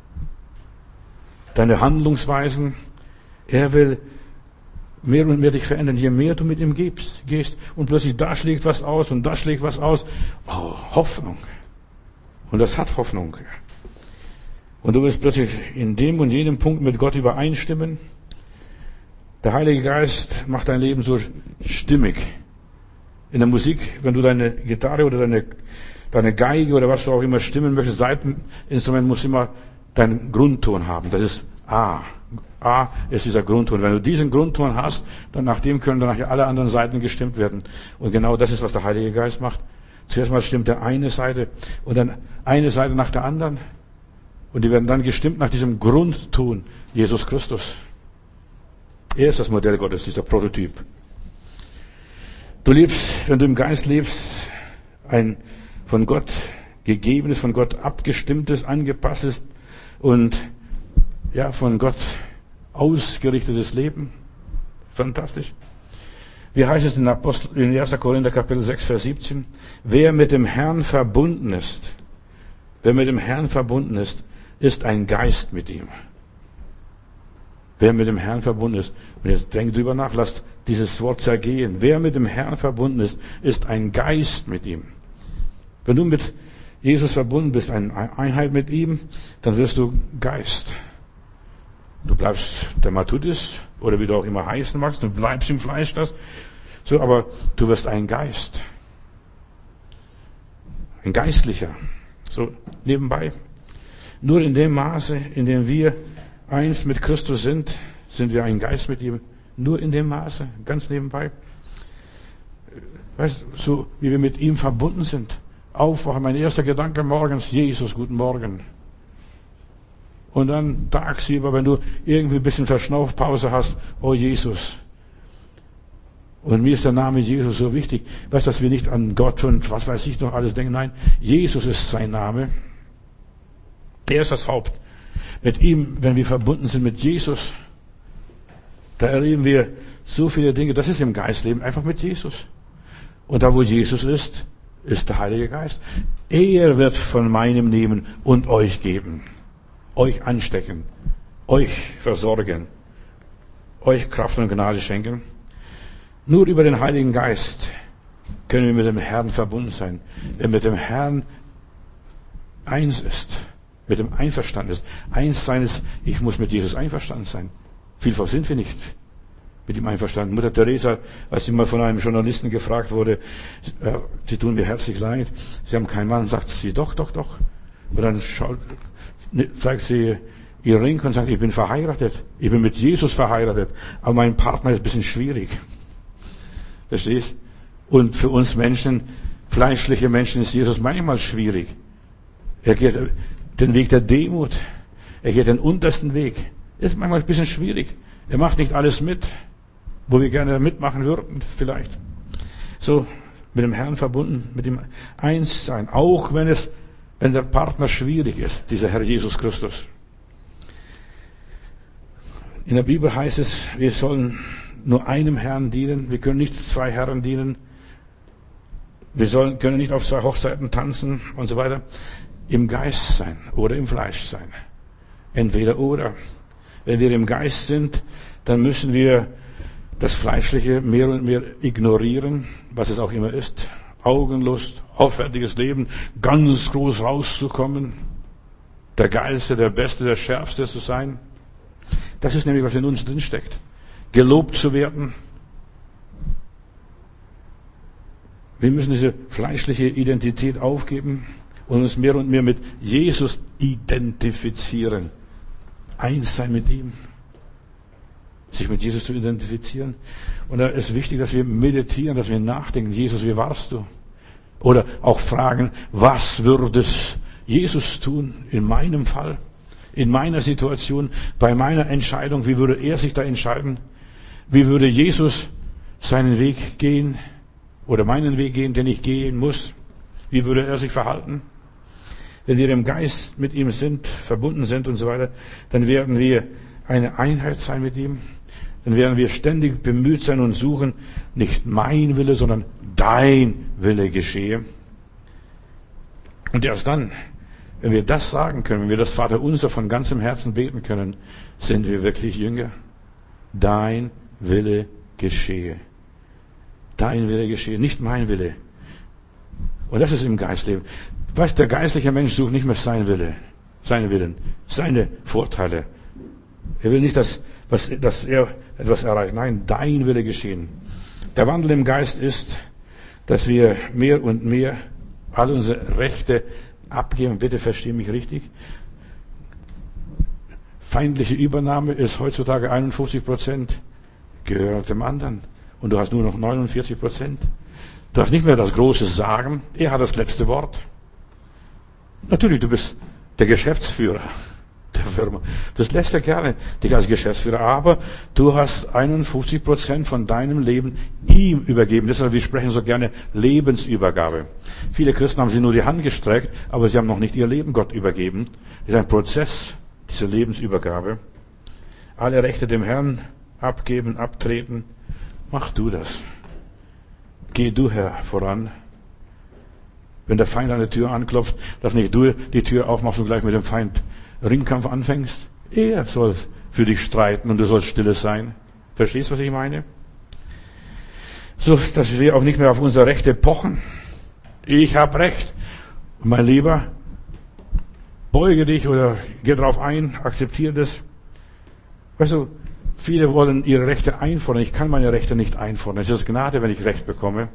deine Handlungsweisen. Er will mehr und mehr dich verändern, je mehr du mit ihm gehst, gehst und plötzlich da schlägt was aus und da schlägt was aus. Oh, Hoffnung. Und das hat Hoffnung. Und du wirst plötzlich in dem und jenem Punkt mit Gott übereinstimmen. Der Heilige Geist macht dein Leben so stimmig. In der Musik, wenn du deine Gitarre oder deine, deine Geige oder was du auch immer stimmen möchtest, Saiteninstrument muss immer deinen Grundton haben. Das ist A. A ist dieser Grundton. Wenn du diesen Grundton hast, dann nach dem können dann nachher alle anderen Seiten gestimmt werden. Und genau das ist, was der Heilige Geist macht. Zuerst mal stimmt er eine Seite und dann eine Seite nach der anderen. Und die werden dann gestimmt nach diesem Grundton, Jesus Christus. Er ist das Modell Gottes, dieser Prototyp. Du lebst, wenn du im Geist lebst, ein von Gott gegebenes, von Gott abgestimmtes, angepasstes und ja, von Gott ausgerichtetes Leben. Fantastisch. Wie heißt es in, Apostel, in erster Korinther Kapitel sechs, Vers siebzehn? Wer mit dem Herrn verbunden ist, wer mit dem Herrn verbunden ist, ist ein Geist mit ihm. Wer mit dem Herrn verbunden ist. Und jetzt denk drüber nach, lass dieses Wort zergehen. Wer mit dem Herrn verbunden ist, ist ein Geist mit ihm. Wenn du mit Jesus verbunden bist, eine Einheit mit ihm, dann wirst du Geist. Du bleibst der Matthäus oder wie du auch immer heißen magst, du bleibst im Fleisch das. So, aber du wirst ein Geist. Ein Geistlicher. So, nebenbei. Nur in dem Maße, in dem wir eins mit Christus sind, sind wir ein Geist mit ihm. Nur in dem Maße, ganz nebenbei. Weißt du, so wie wir mit ihm verbunden sind. Aufwachen, mein erster Gedanke morgens, Jesus, guten Morgen. Und dann tagsüber, wenn du irgendwie ein bisschen Verschnaufpause hast, oh Jesus. Und mir ist der Name Jesus so wichtig. Weißt du, dass wir nicht an Gott und was weiß ich noch alles denken. Nein, Jesus ist sein Name. Er ist das Haupt. Mit ihm, wenn wir verbunden sind mit Jesus, da erleben wir so viele Dinge. Das ist im Geistleben einfach mit Jesus. Und da, wo Jesus ist, ist der Heilige Geist. Er wird von meinem nehmen und euch geben. Euch anstecken. Euch versorgen. Euch Kraft und Gnade schenken. Nur über den Heiligen Geist können wir mit dem Herrn verbunden sein. Wer mit dem Herrn eins ist, mit dem einverstanden ist. Eins sein ist, ich muss mit Jesus einverstanden sein. Vielfach sind wir nicht mit ihm einverstanden. Mutter Teresa, als sie mal von einem Journalisten gefragt wurde, sie tun mir herzlich leid, sie haben keinen Mann, sagt sie, doch, doch, doch. Und dann schaut, zeigt sie ihr Ring und sagt, ich bin verheiratet, ich bin mit Jesus verheiratet, aber mein Partner ist ein bisschen schwierig. Verstehst? Und für uns Menschen, fleischliche Menschen, ist Jesus manchmal schwierig. Er geht den Weg der Demut, er geht den untersten Weg. Ist manchmal ein bisschen schwierig. Er macht nicht alles mit, wo wir gerne mitmachen würden, vielleicht. So, mit dem Herrn verbunden, mit ihm eins sein. Auch wenn es, wenn der Partner schwierig ist, dieser Herr Jesus Christus. In der Bibel heißt es, wir sollen nur einem Herrn dienen. Wir können nicht zwei Herren dienen. Wir sollen, können nicht auf zwei Hochzeiten tanzen und so weiter. Im Geist sein oder im Fleisch sein. Entweder oder. Wenn wir im Geist sind, dann müssen wir das Fleischliche mehr und mehr ignorieren, was es auch immer ist. Augenlust, aufwärtiges Leben, ganz groß rauszukommen, der Geilste, der Beste, der Schärfste zu sein. Das ist nämlich, was in uns drinsteckt. Gelobt zu werden. Wir müssen diese fleischliche Identität aufgeben und uns mehr und mehr mit Jesus identifizieren. Eins sein mit ihm. Sich mit Jesus zu identifizieren. Und da ist wichtig, dass wir meditieren, dass wir nachdenken. Jesus, wie warst du? Oder auch fragen, was würde Jesus tun in meinem Fall? In meiner Situation? Bei meiner Entscheidung? Wie würde er sich da entscheiden? Wie würde Jesus seinen Weg gehen? Oder meinen Weg gehen, den ich gehen muss? Wie würde er sich verhalten? Wenn wir im Geist mit ihm sind, verbunden sind und so weiter, dann werden wir eine Einheit sein mit ihm. Dann werden wir ständig bemüht sein und suchen, nicht mein Wille, sondern dein Wille geschehe. Und erst dann, wenn wir das sagen können, wenn wir das Vaterunser von ganzem Herzen beten können, sind wir wirklich Jünger. Dein Wille geschehe. Dein Wille geschehe, nicht mein Wille. Und das ist im Geistleben. Weißt, der geistliche Mensch sucht nicht mehr sein Wille, seinen Willen, seine Vorteile. Er will nicht, dass, was, dass er etwas erreicht. Nein, dein Wille geschehen. Der Wandel im Geist ist, dass wir mehr und mehr all unsere Rechte abgeben. Bitte versteh mich richtig. Feindliche Übernahme ist heutzutage einundfünfzig Prozent gehört dem anderen. Und du hast nur noch neunundvierzig Prozent. Du hast nicht mehr das große Sagen. Er hat das letzte Wort. Natürlich, du bist der Geschäftsführer der Firma. Das lässt er gerne, dich als Geschäftsführer. Aber du hast einundfünfzig Prozent von deinem Leben ihm übergeben. Deshalb, wir sprechen so gerne Lebensübergabe. Viele Christen haben sie nur die Hand gestreckt, aber sie haben noch nicht ihr Leben Gott übergeben. Das ist ein Prozess, diese Lebensübergabe. Alle Rechte dem Herrn abgeben, abtreten. Mach du das. Geh du, Herr, voran. Wenn der Feind an der Tür anklopft, dass nicht du die Tür aufmachst und gleich mit dem Feind Ringkampf anfängst. Er soll für dich streiten und du sollst stille sein. Verstehst du, was ich meine? So, dass wir auch nicht mehr auf unsere Rechte pochen. Ich habe Recht. Und mein Lieber, beuge dich oder geh drauf ein, akzeptiere das. Weißt du, viele wollen ihre Rechte einfordern. Ich kann meine Rechte nicht einfordern. Es ist Gnade, wenn ich Recht bekomme.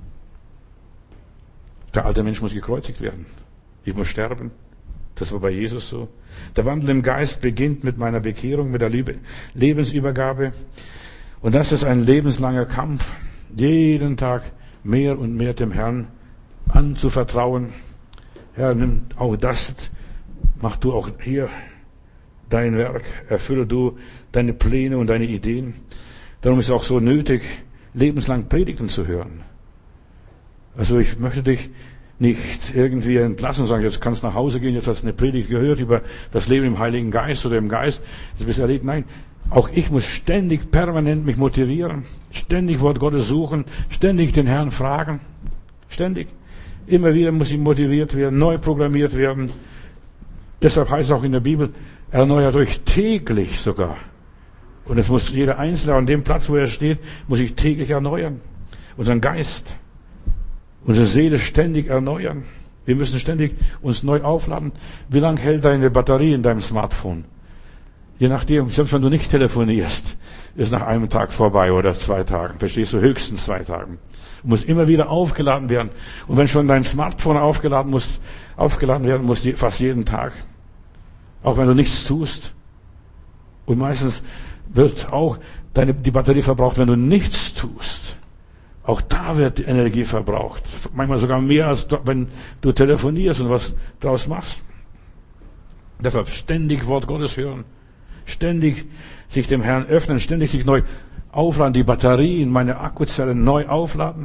Der alte Mensch muss gekreuzigt werden. Ich muss sterben. Das war bei Jesus so. Der Wandel im Geist beginnt mit meiner Bekehrung, mit der Liebe, Lebensübergabe. Und das ist ein lebenslanger Kampf. Jeden Tag mehr und mehr dem Herrn anzuvertrauen. Herr, nimm auch das, mach du auch hier dein Werk, erfülle du deine Pläne und deine Ideen. Darum ist es auch so nötig, lebenslang Predigten zu hören. Also ich möchte dich nicht irgendwie entlassen und sagen, jetzt kannst du nach Hause gehen, jetzt hast du eine Predigt gehört über das Leben im Heiligen Geist oder im Geist, jetzt bist du erledigt. Nein, auch ich muss ständig, permanent mich motivieren, ständig Wort Gottes suchen, ständig den Herrn fragen, ständig. Immer wieder muss ich motiviert werden, neu programmiert werden. Deshalb heißt es auch in der Bibel, erneuert euch täglich sogar. Und es muss jeder Einzelne an dem Platz, wo er steht, muss sich täglich erneuern. Unseren Geist, unsere Seele ständig erneuern. Wir müssen ständig uns neu aufladen. Wie lange hält deine Batterie in deinem Smartphone? Je nachdem, selbst wenn du nicht telefonierst, ist nach einem Tag vorbei oder zwei Tagen. Verstehst du? Höchstens zwei Tagen. Du musst immer wieder aufgeladen werden. Und wenn schon dein Smartphone aufgeladen muss, aufgeladen werden muss, fast jeden Tag. Auch wenn du nichts tust. Und meistens wird auch deine, die Batterie verbraucht, wenn du nichts tust. Auch da wird die Energie verbraucht. Manchmal sogar mehr, als wenn du telefonierst und was draus machst. Deshalb ständig Wort Gottes hören. Ständig sich dem Herrn öffnen. Ständig sich neu aufladen. Die Batterien, meine Akkuzellen neu aufladen.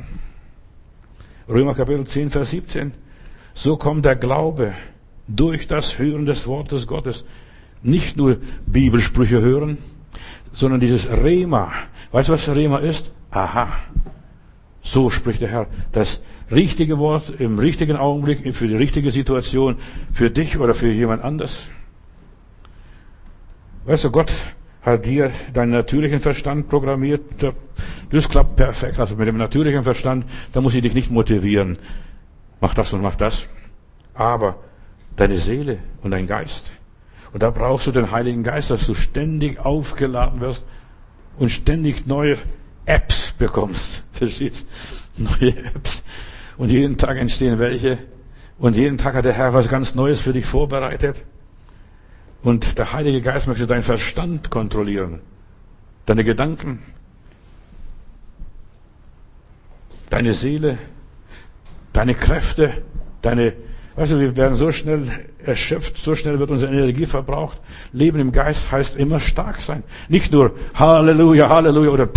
Römer Kapitel zehn, Vers siebzehn. So kommt der Glaube durch das Hören des Wortes Gottes. Nicht nur Bibelsprüche hören, sondern dieses Rema. Weißt du, was Rema ist? Aha. So spricht der Herr. Das richtige Wort im richtigen Augenblick, für die richtige Situation, für dich oder für jemand anders. Weißt du, Gott hat dir deinen natürlichen Verstand programmiert. Das klappt perfekt. Also mit dem natürlichen Verstand, da muss ich dich nicht motivieren. Mach das und mach das. Aber deine Seele und dein Geist. Und da brauchst du den Heiligen Geist, dass du ständig aufgeladen wirst und ständig neue Apps bekommst. Verstehst? Neue Apps. Und jeden Tag entstehen welche. Und jeden Tag hat der Herr was ganz Neues für dich vorbereitet. Und der Heilige Geist möchte deinen Verstand kontrollieren. Deine Gedanken. Deine Seele. Deine Kräfte. Deine, weißt du, wir werden so schnell erschöpft, so schnell wird unsere Energie verbraucht. Leben im Geist heißt immer stark sein. Nicht nur Halleluja, Halleluja oder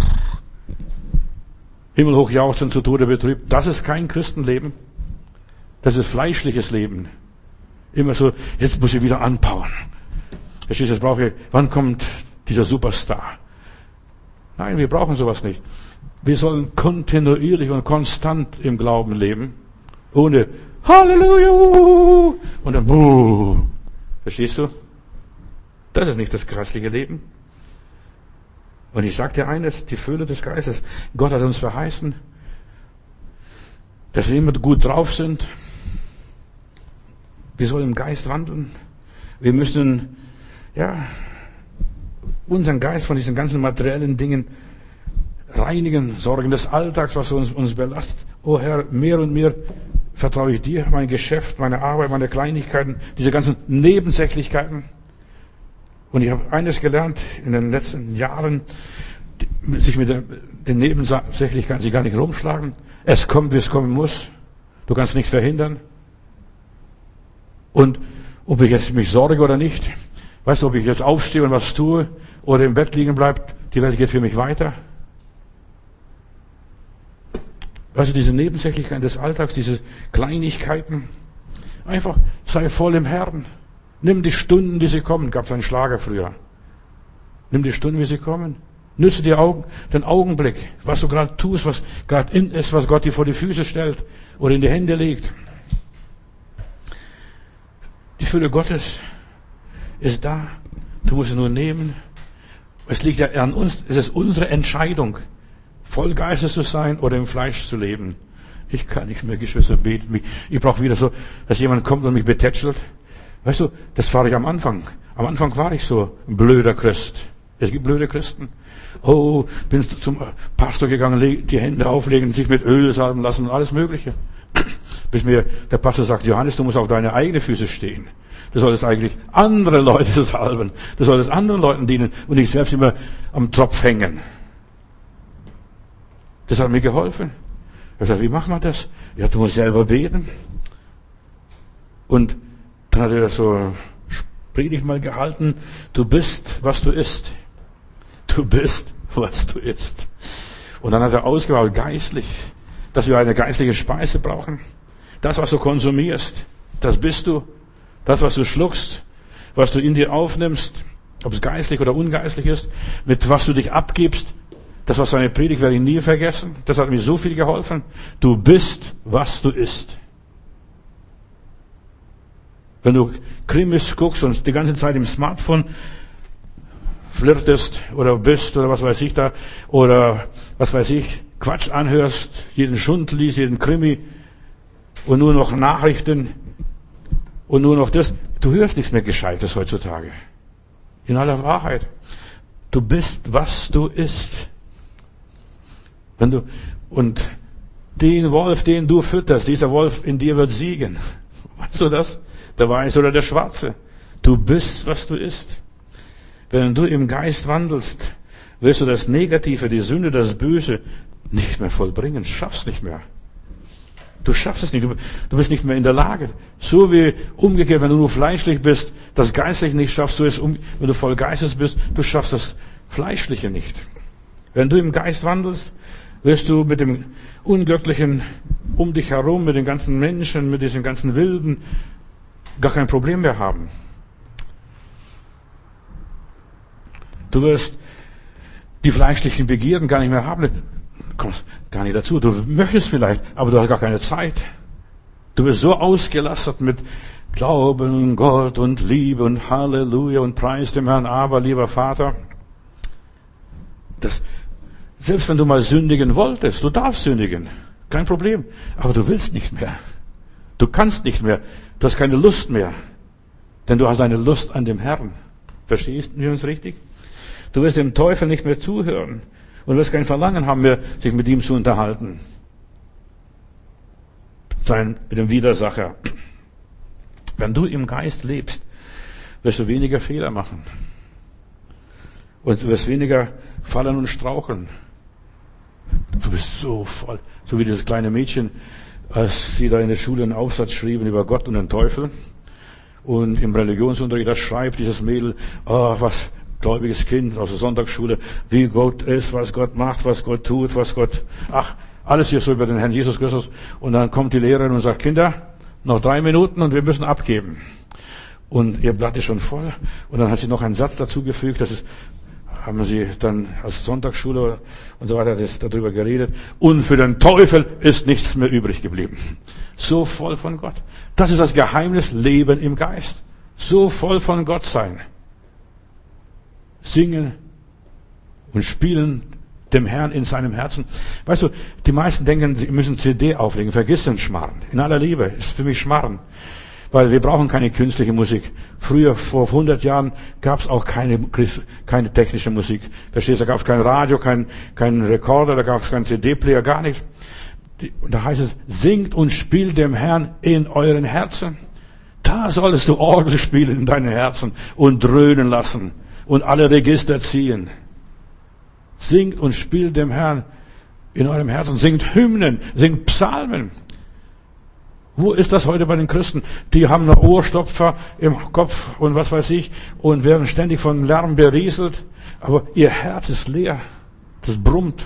himmelhoch jauchzen zu Tode betrübt. Das ist kein Christenleben. Das ist fleischliches Leben. Immer so, jetzt muss ich wieder anpowern. Verstehst du, jetzt brauche ich, wann kommt dieser Superstar? Nein, wir brauchen sowas nicht. Wir sollen kontinuierlich und konstant im Glauben leben. Ohne Halleluja und dann buh. Verstehst du? Das ist nicht das geistliche Leben. Und ich sage dir eines, die Fülle des Geistes. Gott hat uns verheißen, dass wir immer gut drauf sind. Wir sollen im Geist wandeln. Wir müssen, ja, unseren Geist von diesen ganzen materiellen Dingen reinigen, Sorgen des Alltags, was uns, uns belastet. Oh Herr, mehr und mehr vertraue ich dir, mein Geschäft, meine Arbeit, meine Kleinigkeiten, diese ganzen Nebensächlichkeiten. Und ich habe eines gelernt in den letzten Jahren, sich mit den Nebensächlichkeiten sich gar nicht rumschlagen. Es kommt, wie es kommen muss. Du kannst nicht verhindern. Und ob ich jetzt mich sorge oder nicht, weißt du, ob ich jetzt aufstehe und was tue oder im Bett liegen bleibe, die Welt geht für mich weiter. Weißt du, diese Nebensächlichkeiten des Alltags, diese Kleinigkeiten, einfach sei voll im Herrn. Nimm die Stunden, wie sie kommen. Gab es einen Schlager früher. Nimm die Stunden, wie sie kommen. Nütze die Augen, den Augenblick, was du gerade tust, was gerade in ist, was Gott dir vor die Füße stellt oder in die Hände legt. Die Fülle Gottes ist da. Du musst sie nur nehmen. Es liegt ja an uns. Es ist unsere Entscheidung, voll Geistes zu sein oder im Fleisch zu leben. Ich kann nicht mehr, Geschwister, beten. Ich brauche wieder so, dass jemand kommt und mich betätschelt. Weißt du, das war ich am Anfang. Am Anfang war ich so ein blöder Christ. Es gibt blöde Christen. Oh, bin zum Pastor gegangen, die Hände auflegen, sich mit Öl salben lassen und alles Mögliche. Bis mir der Pastor sagt, Johannes, du musst auf deine eigenen Füße stehen. Du solltest eigentlich andere Leute salben. Du solltest anderen Leuten dienen und nicht selbst immer am Tropf hängen. Das hat mir geholfen. Er sagt, wie machen wir das? Ja, du musst selber beten. Und dann hat er so Predigt mal gehalten. Du bist, was du isst. Du bist, was du isst. Und dann hat er ausgebaut, geistlich, dass wir eine geistliche Speise brauchen. Das, was du konsumierst, das bist du. Das, was du schluckst, was du in dir aufnimmst, ob es geistlich oder ungeistlich ist, mit was du dich abgibst, das war seine Predigt, werde ich nie vergessen. Das hat mir so viel geholfen. Du bist, was du isst. Wenn du Krimis guckst und die ganze Zeit im Smartphone flirtest oder bist oder was weiß ich da, oder was weiß ich, Quatsch anhörst, jeden Schund liest, jeden Krimi und nur noch Nachrichten und nur noch das, du hörst nichts mehr Gescheites heutzutage. In aller Wahrheit. Du bist, was du isst. Wenn du, und den Wolf, den du fütterst, dieser Wolf in dir wird siegen. Weißt du das? Der Weiße oder der Schwarze. Du bist, was du isst. Wenn du im Geist wandelst, wirst du das Negative, die Sünde, das Böse nicht mehr vollbringen. Schaffst nicht mehr. Du schaffst es nicht. Du, du bist nicht mehr in der Lage. So wie umgekehrt, wenn du nur fleischlich bist, das Geistliche nicht schaffst, so ist um, wenn du voll Geistes bist, du schaffst das Fleischliche nicht. Wenn du im Geist wandelst, wirst du mit dem Ungöttlichen um dich herum, mit den ganzen Menschen, mit diesen ganzen Wilden, gar kein Problem mehr haben. Du wirst die fleischlichen Begierden gar nicht mehr haben. Du kommst gar nicht dazu. Du möchtest vielleicht, aber du hast gar keine Zeit. Du bist so ausgelastet mit Glauben, Gott und Liebe und Halleluja und Preis dem Herrn. Aber, lieber Vater, das, selbst wenn du mal sündigen wolltest, du darfst sündigen, kein Problem, aber du willst nicht mehr. Du kannst nicht mehr, du hast keine Lust mehr, denn du hast eine Lust an dem Herrn. Verstehst du uns richtig? Du wirst dem Teufel nicht mehr zuhören und wirst kein Verlangen haben mehr, sich mit ihm zu unterhalten. Sein, mit dem Widersacher. Wenn du im Geist lebst, wirst du weniger Fehler machen. Und du wirst weniger fallen und straucheln. Du bist so voll. So wie dieses kleine Mädchen, als sie da in der Schule einen Aufsatz schrieben über Gott und den Teufel. Und im Religionsunterricht, da schreibt dieses Mädel, oh, was gläubiges Kind aus der Sonntagsschule, wie Gott ist, was Gott macht, was Gott tut, was Gott, ach, alles hier so über den Herrn Jesus Christus. Und dann kommt die Lehrerin und sagt, Kinder, noch drei Minuten und wir müssen abgeben. Und ihr Blatt ist schon voll. Und dann hat sie noch einen Satz dazugefügt, das ist, haben sie dann als Sonntagsschule und so weiter das, darüber geredet. Und für den Teufel ist nichts mehr übrig geblieben. So voll von Gott. Das ist das Geheimnis, Leben im Geist. So voll von Gott sein. Singen und spielen dem Herrn in seinem Herzen. Weißt du, die meisten denken, sie müssen C D auflegen. Vergiss den Schmarrn. In aller Liebe, ist für mich Schmarrn. Weil wir brauchen keine künstliche Musik. Früher, vor hundert Jahren, gab es auch keine, keine technische Musik. Verstehst du, da gab es kein Radio, kein, kein Rekorder, da gab es keinen C D-Player, gar nichts. Und da heißt es, singt und spielt dem Herrn in euren Herzen. Da solltest du Orgel spielen in deinen Herzen und dröhnen lassen und alle Register ziehen. Singt und spielt dem Herrn in eurem Herzen. Singt Hymnen, singt Psalmen. Wo ist das heute bei den Christen? Die haben noch Ohrstopfer im Kopf und was weiß ich und werden ständig von Lärm berieselt. Aber ihr Herz ist leer. Das brummt.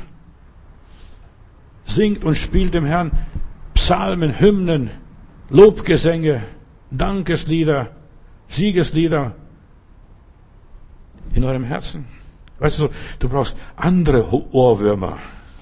Singt und spielt dem Herrn Psalmen, Hymnen, Lobgesänge, Dankeslieder, Siegeslieder in eurem Herzen. Weißt du, du brauchst andere Ohrwürmer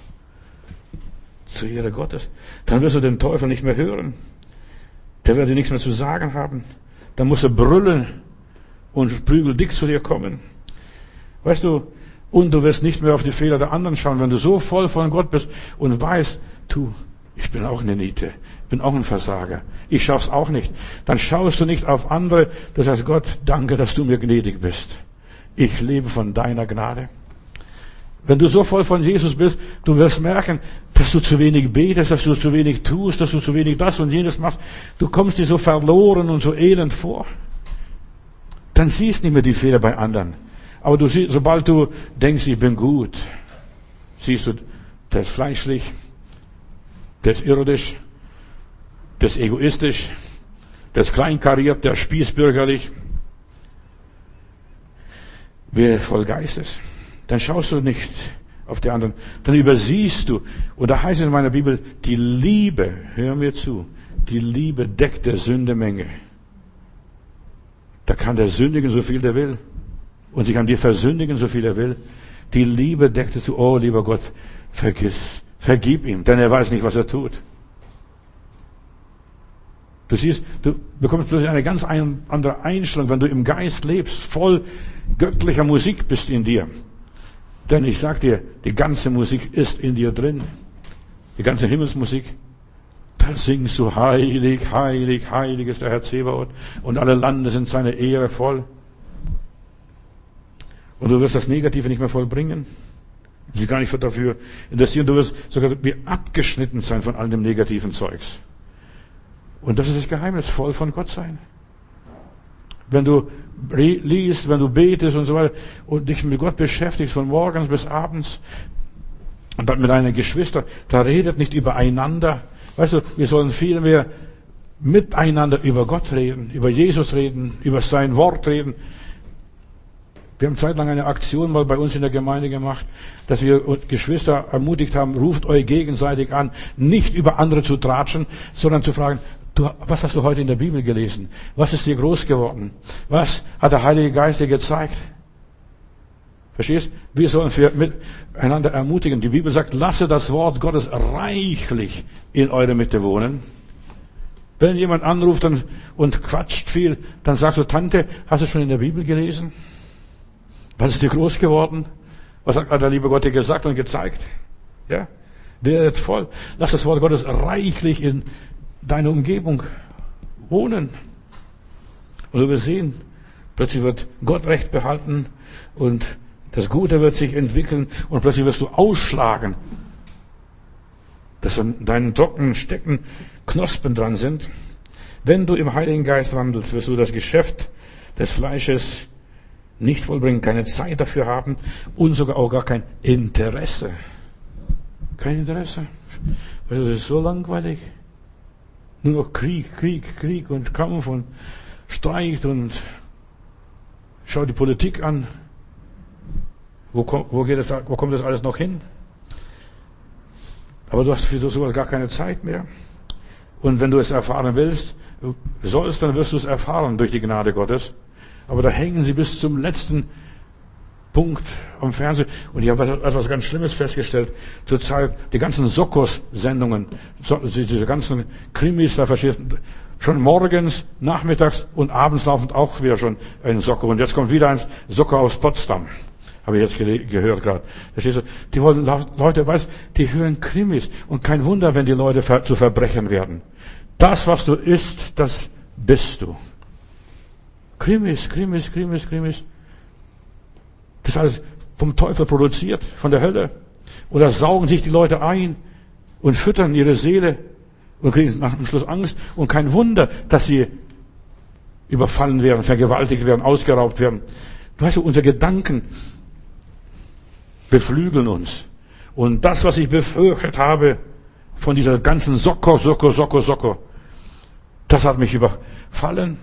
zur Ehre Gottes. Dann wirst du den Teufel nicht mehr hören. Der wird dir nichts mehr zu sagen haben. Dann musst du brüllen und prügeldick zu dir kommen. Weißt du, und du wirst nicht mehr auf die Fehler der anderen schauen, wenn du so voll von Gott bist und weißt, du, ich bin auch eine Niete, ich bin auch ein Versager, ich schaff's auch nicht. Dann schaust du nicht auf andere, du sagst, Gott, danke, dass du mir gnädig bist. Ich lebe von deiner Gnade. Wenn du so voll von Jesus bist, du wirst merken, dass du zu wenig betest, dass du zu wenig tust, dass du zu wenig das und jenes machst. Du kommst dir so verloren und so elend vor. Dann siehst du nicht mehr die Fehler bei anderen. Aber du siehst, sobald du denkst, ich bin gut, siehst du, der ist fleischlich, der ist irdisch, der ist egoistisch, der ist kleinkariert, der ist spießbürgerlich. Wer voll Geist ist, dann schaust du nicht auf die anderen, dann übersiehst du. Und da heißt es in meiner Bibel, die Liebe, hör mir zu, die Liebe deckt der Sünde Menge. Da kann der sündigen, so viel der will. Und sie kann dir versündigen, so viel er will. Die Liebe deckt zu, oh lieber Gott, vergiss, vergib ihm, denn er weiß nicht, was er tut. Du siehst, du bekommst plötzlich eine ganz andere Einstellung, wenn du im Geist lebst, voll göttlicher Musik bist in dir. Denn ich sag dir, die ganze Musik ist in dir drin. Die ganze Himmelsmusik. Da singst du, heilig, heilig, heilig ist der Herr Zebaoth. Und alle Lande sind seine Ehre voll. Und du wirst das Negative nicht mehr vollbringen. Du wirst gar nicht dafür interessieren. Du wirst sogar wie abgeschnitten sein von all dem negativen Zeugs. Und das ist das Geheimnis, voll von Gott sein. Wenn du liest, wenn du betest und so weiter und dich mit Gott beschäftigst von morgens bis abends und dann mit deinen Geschwistern, da redet nicht übereinander. Weißt du, wir sollen viel mehr miteinander über Gott reden, über Jesus reden, über sein Wort reden. Wir haben zeitlang eine Aktion mal bei uns in der Gemeinde gemacht, dass wir Geschwister ermutigt haben, ruft euch gegenseitig an, nicht über andere zu tratschen, sondern zu fragen, du, was hast du heute in der Bibel gelesen? Was ist dir groß geworden? Was hat der Heilige Geist dir gezeigt? Verstehst? Wir sollen für miteinander ermutigen. Die Bibel sagt, lasse das Wort Gottes reichlich in eurer Mitte wohnen. Wenn jemand anruft dann, und quatscht viel, dann sagst du, Tante, hast du schon in der Bibel gelesen? Was ist dir groß geworden? Was hat der liebe Gott dir gesagt und gezeigt? Ja? Werdet voll. Lass das Wort Gottes reichlich in deiner Umgebung wohnen. Und du wirst sehen, plötzlich wird Gott Recht behalten und das Gute wird sich entwickeln und plötzlich wirst du ausschlagen, dass an deinen trockenen Stecken Knospen dran sind. Wenn du im Heiligen Geist wandelst, wirst du das Geschäft des Fleisches nicht vollbringen, keine Zeit dafür haben und sogar auch gar kein Interesse. Kein Interesse. Also das ist so langweilig. Nur noch Krieg, Krieg, Krieg und Kampf und Streit und schau die Politik an. Wo, wo, geht das, wo kommt das alles noch hin? Aber du hast für sowas gar keine Zeit mehr. Und wenn du es erfahren willst, sollst, dann wirst du es erfahren durch die Gnade Gottes. Aber da hängen sie bis zum letzten Punkt am Fernsehen. Und ich habe etwas ganz Schlimmes festgestellt. Zurzeit die ganzen Sokos-Sendungen, diese ganzen Krimis, da verstehst du, schon morgens, nachmittags und abends laufen auch wieder schon ein Soko. Und jetzt kommt wieder ein Soko aus Potsdam. Habe ich jetzt gehört gerade. Verstehst du? Die wollen, Leute, weißt, die hören Krimis. Und kein Wunder, wenn die Leute zu Verbrechern werden. Das, was du isst, das bist du. Krimis, Krimis, Krimis, Krimis. Das ist alles vom Teufel produziert, von der Hölle. Oder saugen sich die Leute ein und füttern ihre Seele und kriegen nach dem Schluss Angst. Und kein Wunder, dass sie überfallen werden, vergewaltigt werden, ausgeraubt werden. Weißt du, unsere Gedanken beflügeln uns. Und das, was ich befürchtet habe von dieser ganzen Soko, Soko, Soko, Soko, das hat mich überfallen.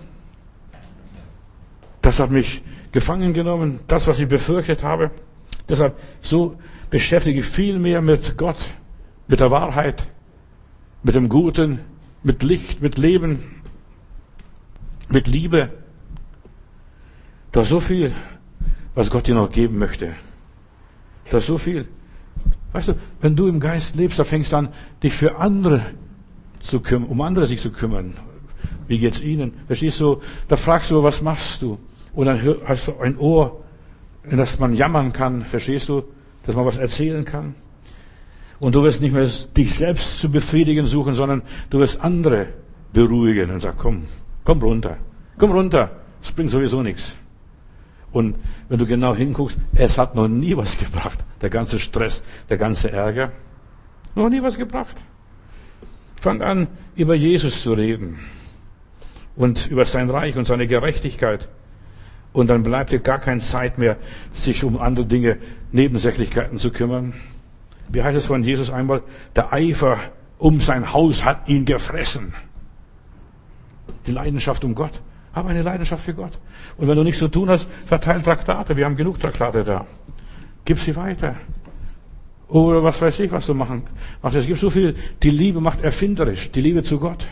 Das hat mich gefangen genommen. Das, was ich befürchtet habe. Deshalb so beschäftige ich viel mehr mit Gott, mit der Wahrheit, mit dem Guten, mit Licht, mit Leben, mit Liebe. Da ist so viel, was Gott dir noch geben möchte. Da ist so viel. Weißt du, wenn du im Geist lebst, da fängst du an, dich für andere zu kümmern, um andere sich zu kümmern. Wie geht's ihnen? Verstehst du? Da fragst du, was machst du? Und dann hast du ein Ohr, in das man jammern kann. Verstehst du? Dass man was erzählen kann. Und du wirst nicht mehr dich selbst zu befriedigen suchen, sondern du wirst andere beruhigen und sagen, komm, komm runter. Komm runter. Es bringt sowieso nichts. Und wenn du genau hinguckst, es hat noch nie was gebracht. Der ganze Stress, der ganze Ärger. Noch nie was gebracht. Fang an, über Jesus zu reden. Und über sein Reich und seine Gerechtigkeit. Und dann bleibt dir gar keine Zeit mehr, sich um andere Dinge, Nebensächlichkeiten zu kümmern. Wie heißt es von Jesus einmal? Der Eifer um sein Haus hat ihn gefressen. Die Leidenschaft um Gott. Habe eine Leidenschaft für Gott. Und wenn du nichts zu tun hast, verteil Traktate. Wir haben genug Traktate da. Gib sie weiter. Oder was weiß ich, was du machen machst. Es gibt so viel. Die Liebe macht erfinderisch. Die Liebe zu Gott.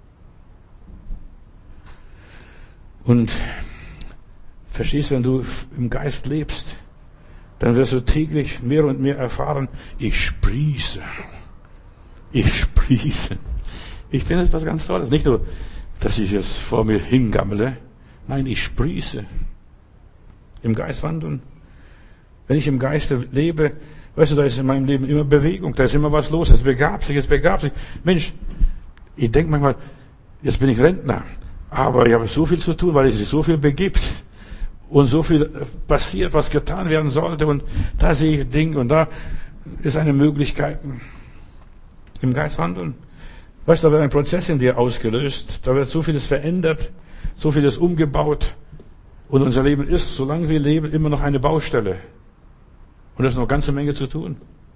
Und verstehst, wenn du im Geist lebst, dann wirst du täglich mehr und mehr erfahren, ich sprieße. Ich sprieße. Ich finde etwas ganz Tolles. Nicht nur, dass ich es vor mir hingammele. Nein, ich sprieße. Im Geist wandeln. Wenn ich im Geiste lebe, weißt du, da ist in meinem Leben immer Bewegung, da ist immer was los, es begab sich, es begab sich. Mensch, ich denke manchmal, jetzt bin ich Rentner, aber ich habe so viel zu tun, weil es sich so viel begibt und so viel passiert, was getan werden sollte und da sehe ich Dinge und da ist eine Möglichkeit im Geist wandeln. Weißt du, da wird ein Prozess in dir ausgelöst, da wird so vieles verändert, so vieles umgebaut und unser Leben ist, solange wir leben, immer noch eine Baustelle. Und da ist noch eine ganze Menge zu tun.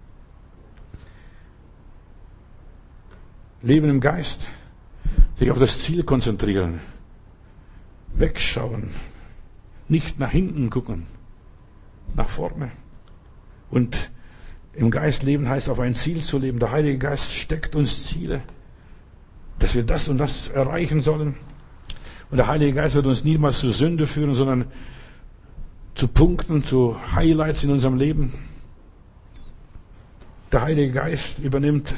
Leben im Geist, sich auf das Ziel konzentrieren, wegschauen, nicht nach hinten gucken, nach vorne. Und im Geist leben heißt auf ein Ziel zu leben. Der Heilige Geist steckt uns Ziele, dass wir das und das erreichen sollen. Und der Heilige Geist wird uns niemals zur Sünde führen, sondern zu Punkten, zu Highlights in unserem Leben. Der Heilige Geist übernimmt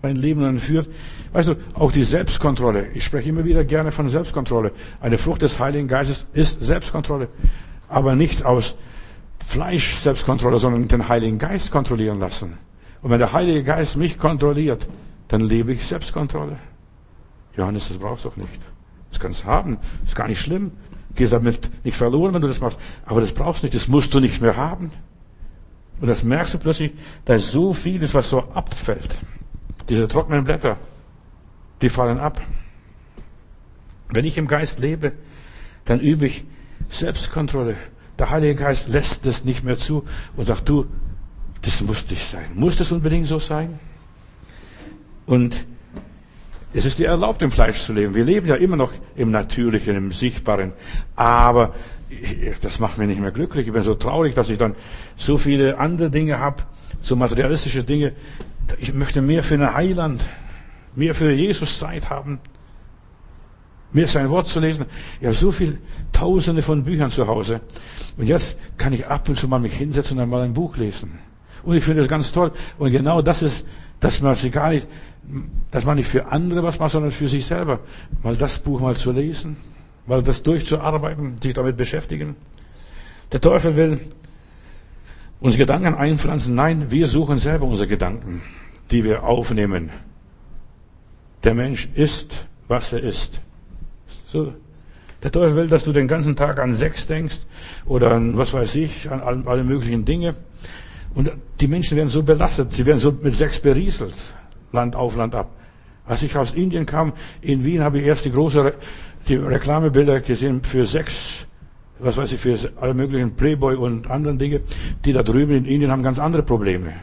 mein Leben dann führt. Weißt du, auch die Selbstkontrolle. Ich spreche immer wieder gerne von Selbstkontrolle. Eine Frucht des Heiligen Geistes ist Selbstkontrolle. Aber nicht aus Fleisch Selbstkontrolle, sondern den Heiligen Geist kontrollieren lassen. Und wenn der Heilige Geist mich kontrolliert, dann lebe ich Selbstkontrolle. Johannes, das brauchst du doch nicht. Das kannst du haben. Das ist gar nicht schlimm. Gehst damit nicht verloren, wenn du das machst. Aber das brauchst du nicht. Das musst du nicht mehr haben. Und das merkst du plötzlich, da ist so vieles, was so abfällt. Diese trockenen Blätter, die fallen ab. Wenn ich im Geist lebe, dann übe ich Selbstkontrolle. Der Heilige Geist lässt das nicht mehr zu und sagt, du, das muss nicht sein. Muss das unbedingt so sein? Und es ist dir erlaubt, im Fleisch zu leben. Wir leben ja immer noch im Natürlichen, im Sichtbaren. Aber das macht mich nicht mehr glücklich. Ich bin so traurig, dass ich dann so viele andere Dinge habe, so materialistische Dinge. Ich möchte mehr für ein Heiland, mehr für Jesus Zeit haben, mehr sein Wort zu lesen. Ich habe so viele Tausende von Büchern zu Hause. Und jetzt kann ich ab und zu mal mich hinsetzen und einmal ein Buch lesen. Und ich finde das ganz toll. Und genau das ist, dass man sich gar nicht, dass man nicht für andere was macht, sondern für sich selber. Mal das Buch mal zu lesen, mal das durchzuarbeiten, sich damit beschäftigen. Der Teufel will uns Gedanken einpflanzen. Nein, wir suchen selber unsere Gedanken, die wir aufnehmen. Der Mensch ist, was er ist. So. Der Teufel will, dass du den ganzen Tag an Sex denkst oder an, was weiß ich, an alle, alle möglichen Dinge. Und die Menschen werden so belastet, sie werden so mit Sex berieselt, Land auf, Land ab. Als ich aus Indien kam, in Wien, habe ich erst die große Re- die Reklamebilder gesehen für Sex, was weiß ich, für alle möglichen Playboy und anderen Dinge. Die da drüben in Indien haben ganz andere Probleme.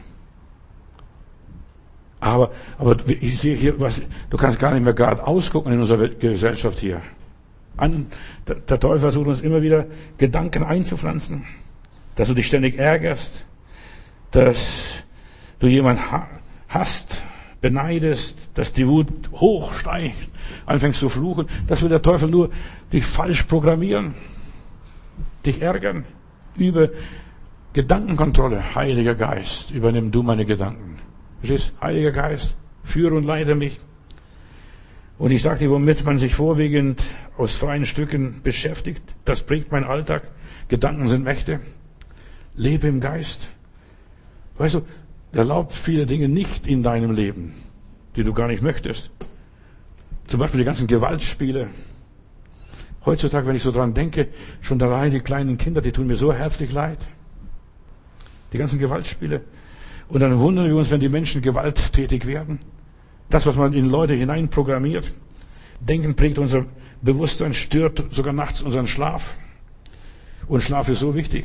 Aber, aber ich sehe hier, was, du kannst gar nicht mehr gerade ausgucken in unserer Gesellschaft hier. An, der, der Teufel versucht uns immer wieder Gedanken einzupflanzen, dass du dich ständig ärgerst, dass du jemanden hast, beneidest, dass die Wut hochsteigt, anfängst zu fluchen. Das will der Teufel nur dich falsch programmieren, dich ärgern. Über Gedankenkontrolle, Heiliger Geist, übernimm du meine Gedanken. Verstehst? Heiliger Geist, führe und leite mich. Und ich sage dir, womit man sich vorwiegend aus freien Stücken beschäftigt, das prägt meinen Alltag. Gedanken sind Mächte. Lebe im Geist. Weißt du, erlaubt viele Dinge nicht in deinem Leben, die du gar nicht möchtest. Zum Beispiel die ganzen Gewaltspiele. Heutzutage, wenn ich so dran denke, schon allein die kleinen Kinder, die tun mir so herzlich leid. Die ganzen Gewaltspiele. Und dann wundern wir uns, wenn die Menschen gewalttätig werden. Das, was man in Leute hineinprogrammiert. Denken prägt unser Bewusstsein, stört sogar nachts unseren Schlaf. Und Schlaf ist so wichtig.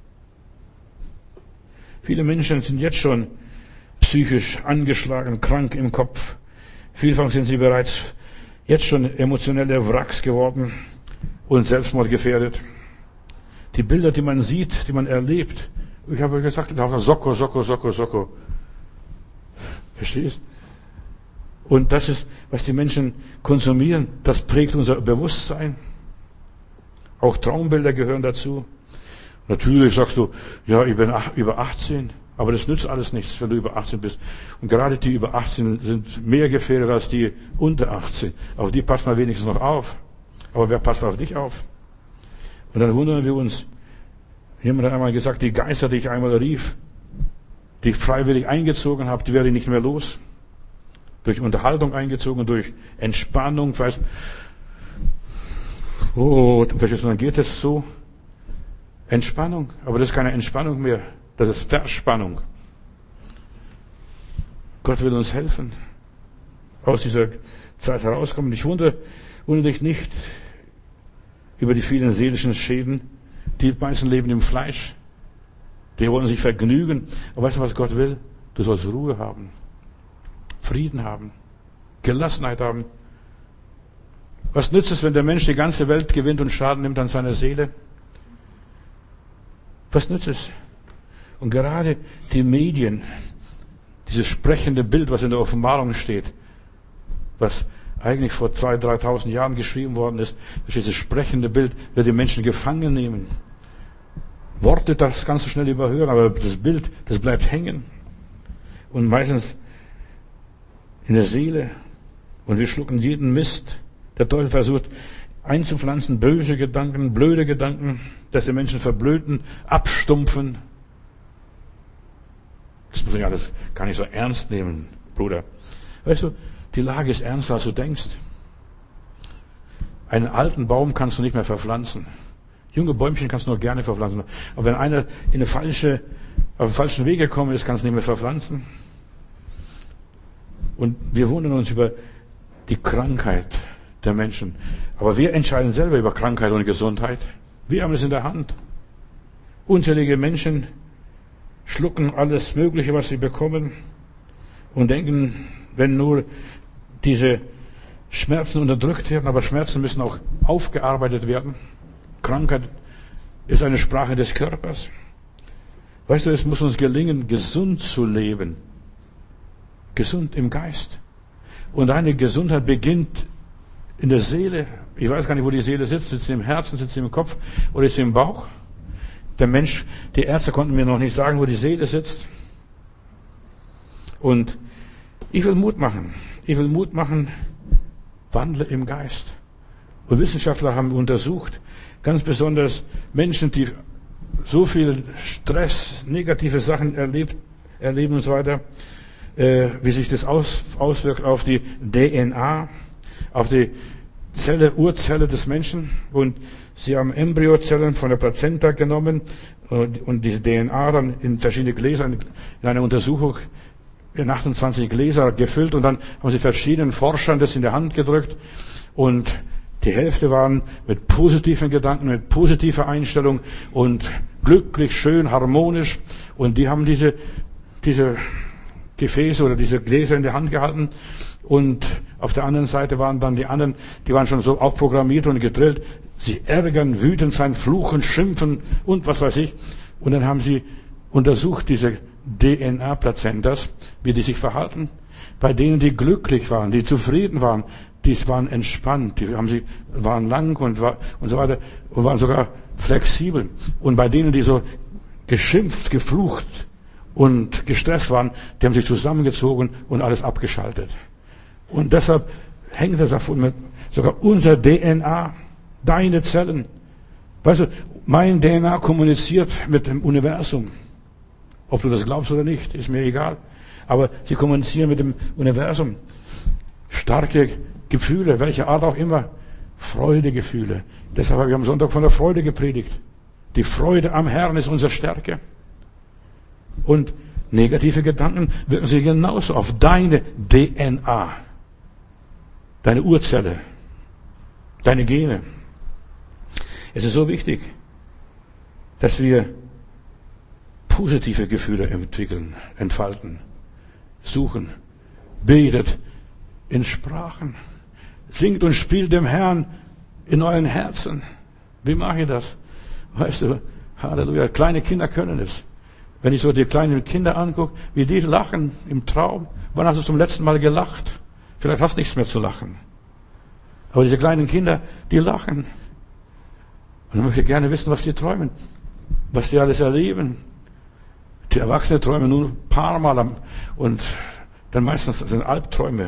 Viele Menschen sind jetzt schon psychisch angeschlagen, krank im Kopf. Vielfach sind sie bereits jetzt schon emotionelle Wracks geworden und selbstmordgefährdet. Die Bilder, die man sieht, die man erlebt. Ich habe euch gesagt, Soko, Soko, Soko, Soko. Verstehst? Und das ist, was die Menschen konsumieren. Das prägt unser Bewusstsein. Auch Traumbilder gehören dazu. Natürlich sagst du, ja, ich bin über achtzehn, aber das nützt alles nichts, wenn du über achtzehn bist. Und gerade die über achtzehn sind mehr gefährdet als die unter achtzehn. Auf die passt man wenigstens noch auf. Aber wer passt auf dich auf? Und dann wundern wir uns. Jemand hat einmal gesagt, die Geister, die ich einmal rief, die ich freiwillig eingezogen habe, die werde ich nicht mehr los. Durch Unterhaltung eingezogen, durch Entspannung. Weißt, oh, verstehst du, dann geht es so. Entspannung, aber das ist keine Entspannung mehr, das ist Verspannung. Gott will uns helfen, aus dieser Zeit herauskommen. Ich wundere, wundere dich nicht über die vielen seelischen Schäden. Die meisten leben im Fleisch. Die wollen sich vergnügen. Aber weißt du, was Gott will? Du sollst Ruhe haben, Frieden haben, Gelassenheit haben. Was nützt es, wenn der Mensch die ganze Welt gewinnt und Schaden nimmt an seiner Seele? Was nützt es? Und gerade die Medien, dieses sprechende Bild, was in der Offenbarung steht, was eigentlich vor zweitausend, dreitausend Jahren geschrieben worden ist, dieses sprechende Bild wird die Menschen gefangen nehmen. Worte, das kannst du schnell überhören, aber das Bild, das bleibt hängen. Und meistens in der Seele. Und wir schlucken jeden Mist. Der Teufel versucht einzupflanzen, böse Gedanken, blöde Gedanken, dass die Menschen verblöden, abstumpfen. Das muss ich alles gar nicht so ernst nehmen, Bruder. Weißt du, die Lage ist ernster, als du denkst. Einen alten Baum kannst du nicht mehr verpflanzen. Junge Bäumchen kannst du nur gerne verpflanzen. Aber wenn einer in eine falsche, auf den falschen Weg gekommen ist, kannst du nicht mehr verpflanzen. Und wir wundern uns über die Krankheit der Menschen. Aber wir entscheiden selber über Krankheit und Gesundheit. Wir haben es in der Hand. Unzählige Menschen schlucken alles Mögliche, was sie bekommen und denken, wenn nur diese Schmerzen unterdrückt werden, aber Schmerzen müssen auch aufgearbeitet werden. Krankheit ist eine Sprache des Körpers. Weißt du, es muss uns gelingen, gesund zu leben. Gesund im Geist. Und deine Gesundheit beginnt in der Seele. Ich weiß gar nicht, wo die Seele sitzt. Sitzt sie im Herzen, sitzt sie im Kopf oder ist sie im Bauch? Der Mensch, die Ärzte konnten mir noch nicht sagen, wo die Seele sitzt. Und ich will Mut machen. Ich will Mut machen, wandle im Geist. Und Wissenschaftler haben untersucht, ganz besonders Menschen, die so viel Stress, negative Sachen erlebt, erleben und so weiter, äh, wie sich das aus, auswirkt auf die D N A, auf die Zelle, Urzelle des Menschen. Und sie haben Embryozellen von der Plazenta genommen und, und diese D N A dann in verschiedene Gläser, in einer Untersuchung in achtundzwanzig Gläser gefüllt und dann haben sie verschiedenen Forschern das in der Hand gedrückt und die Hälfte waren mit positiven Gedanken, mit positiver Einstellung und glücklich, schön, harmonisch und die haben diese, diese Gefäße oder diese Gläser in der Hand gehalten und auf der anderen Seite waren dann die anderen, die waren schon so auch programmiert und gedrillt, sie ärgern, wütend sein, fluchen, schimpfen und was weiß ich und dann haben sie untersucht, diese D N A-Plazentas, wie die sich verhalten. Bei denen, die glücklich waren, die zufrieden waren, die waren entspannt, die haben sie, waren lang und, war, und so weiter und waren sogar flexibel. Und bei denen, die so geschimpft, geflucht und gestresst waren, die haben sich zusammengezogen und alles abgeschaltet. Und deshalb hängt das davon mit, sogar unser D N A, deine Zellen. Weißt du, mein D N A kommuniziert mit dem Universum. Ob du das glaubst oder nicht, ist mir egal. Aber sie kommunizieren mit dem Universum. Starke Gefühle, welche Art auch immer. Freudegefühle. Deshalb habe ich am Sonntag von der Freude gepredigt. Die Freude am Herrn ist unsere Stärke. Und negative Gedanken wirken sich genauso auf deine D N A. Deine Urzelle. Deine Gene. Es ist so wichtig, dass wir positive Gefühle entwickeln, entfalten, suchen, betet in Sprachen, singt und spielt dem Herrn in euren Herzen. Wie mache ich das? Weißt du, Halleluja, kleine Kinder können es. Wenn ich so die kleinen Kinder angucke, wie die lachen im Traum. Wann hast du zum letzten Mal gelacht? Vielleicht hast du nichts mehr zu lachen. Aber diese kleinen Kinder, die lachen. Und dann möchte ich gerne wissen, was die träumen, was die alles erleben. Die Erwachsenen träumen nur ein paar Mal und dann meistens sind Albträume.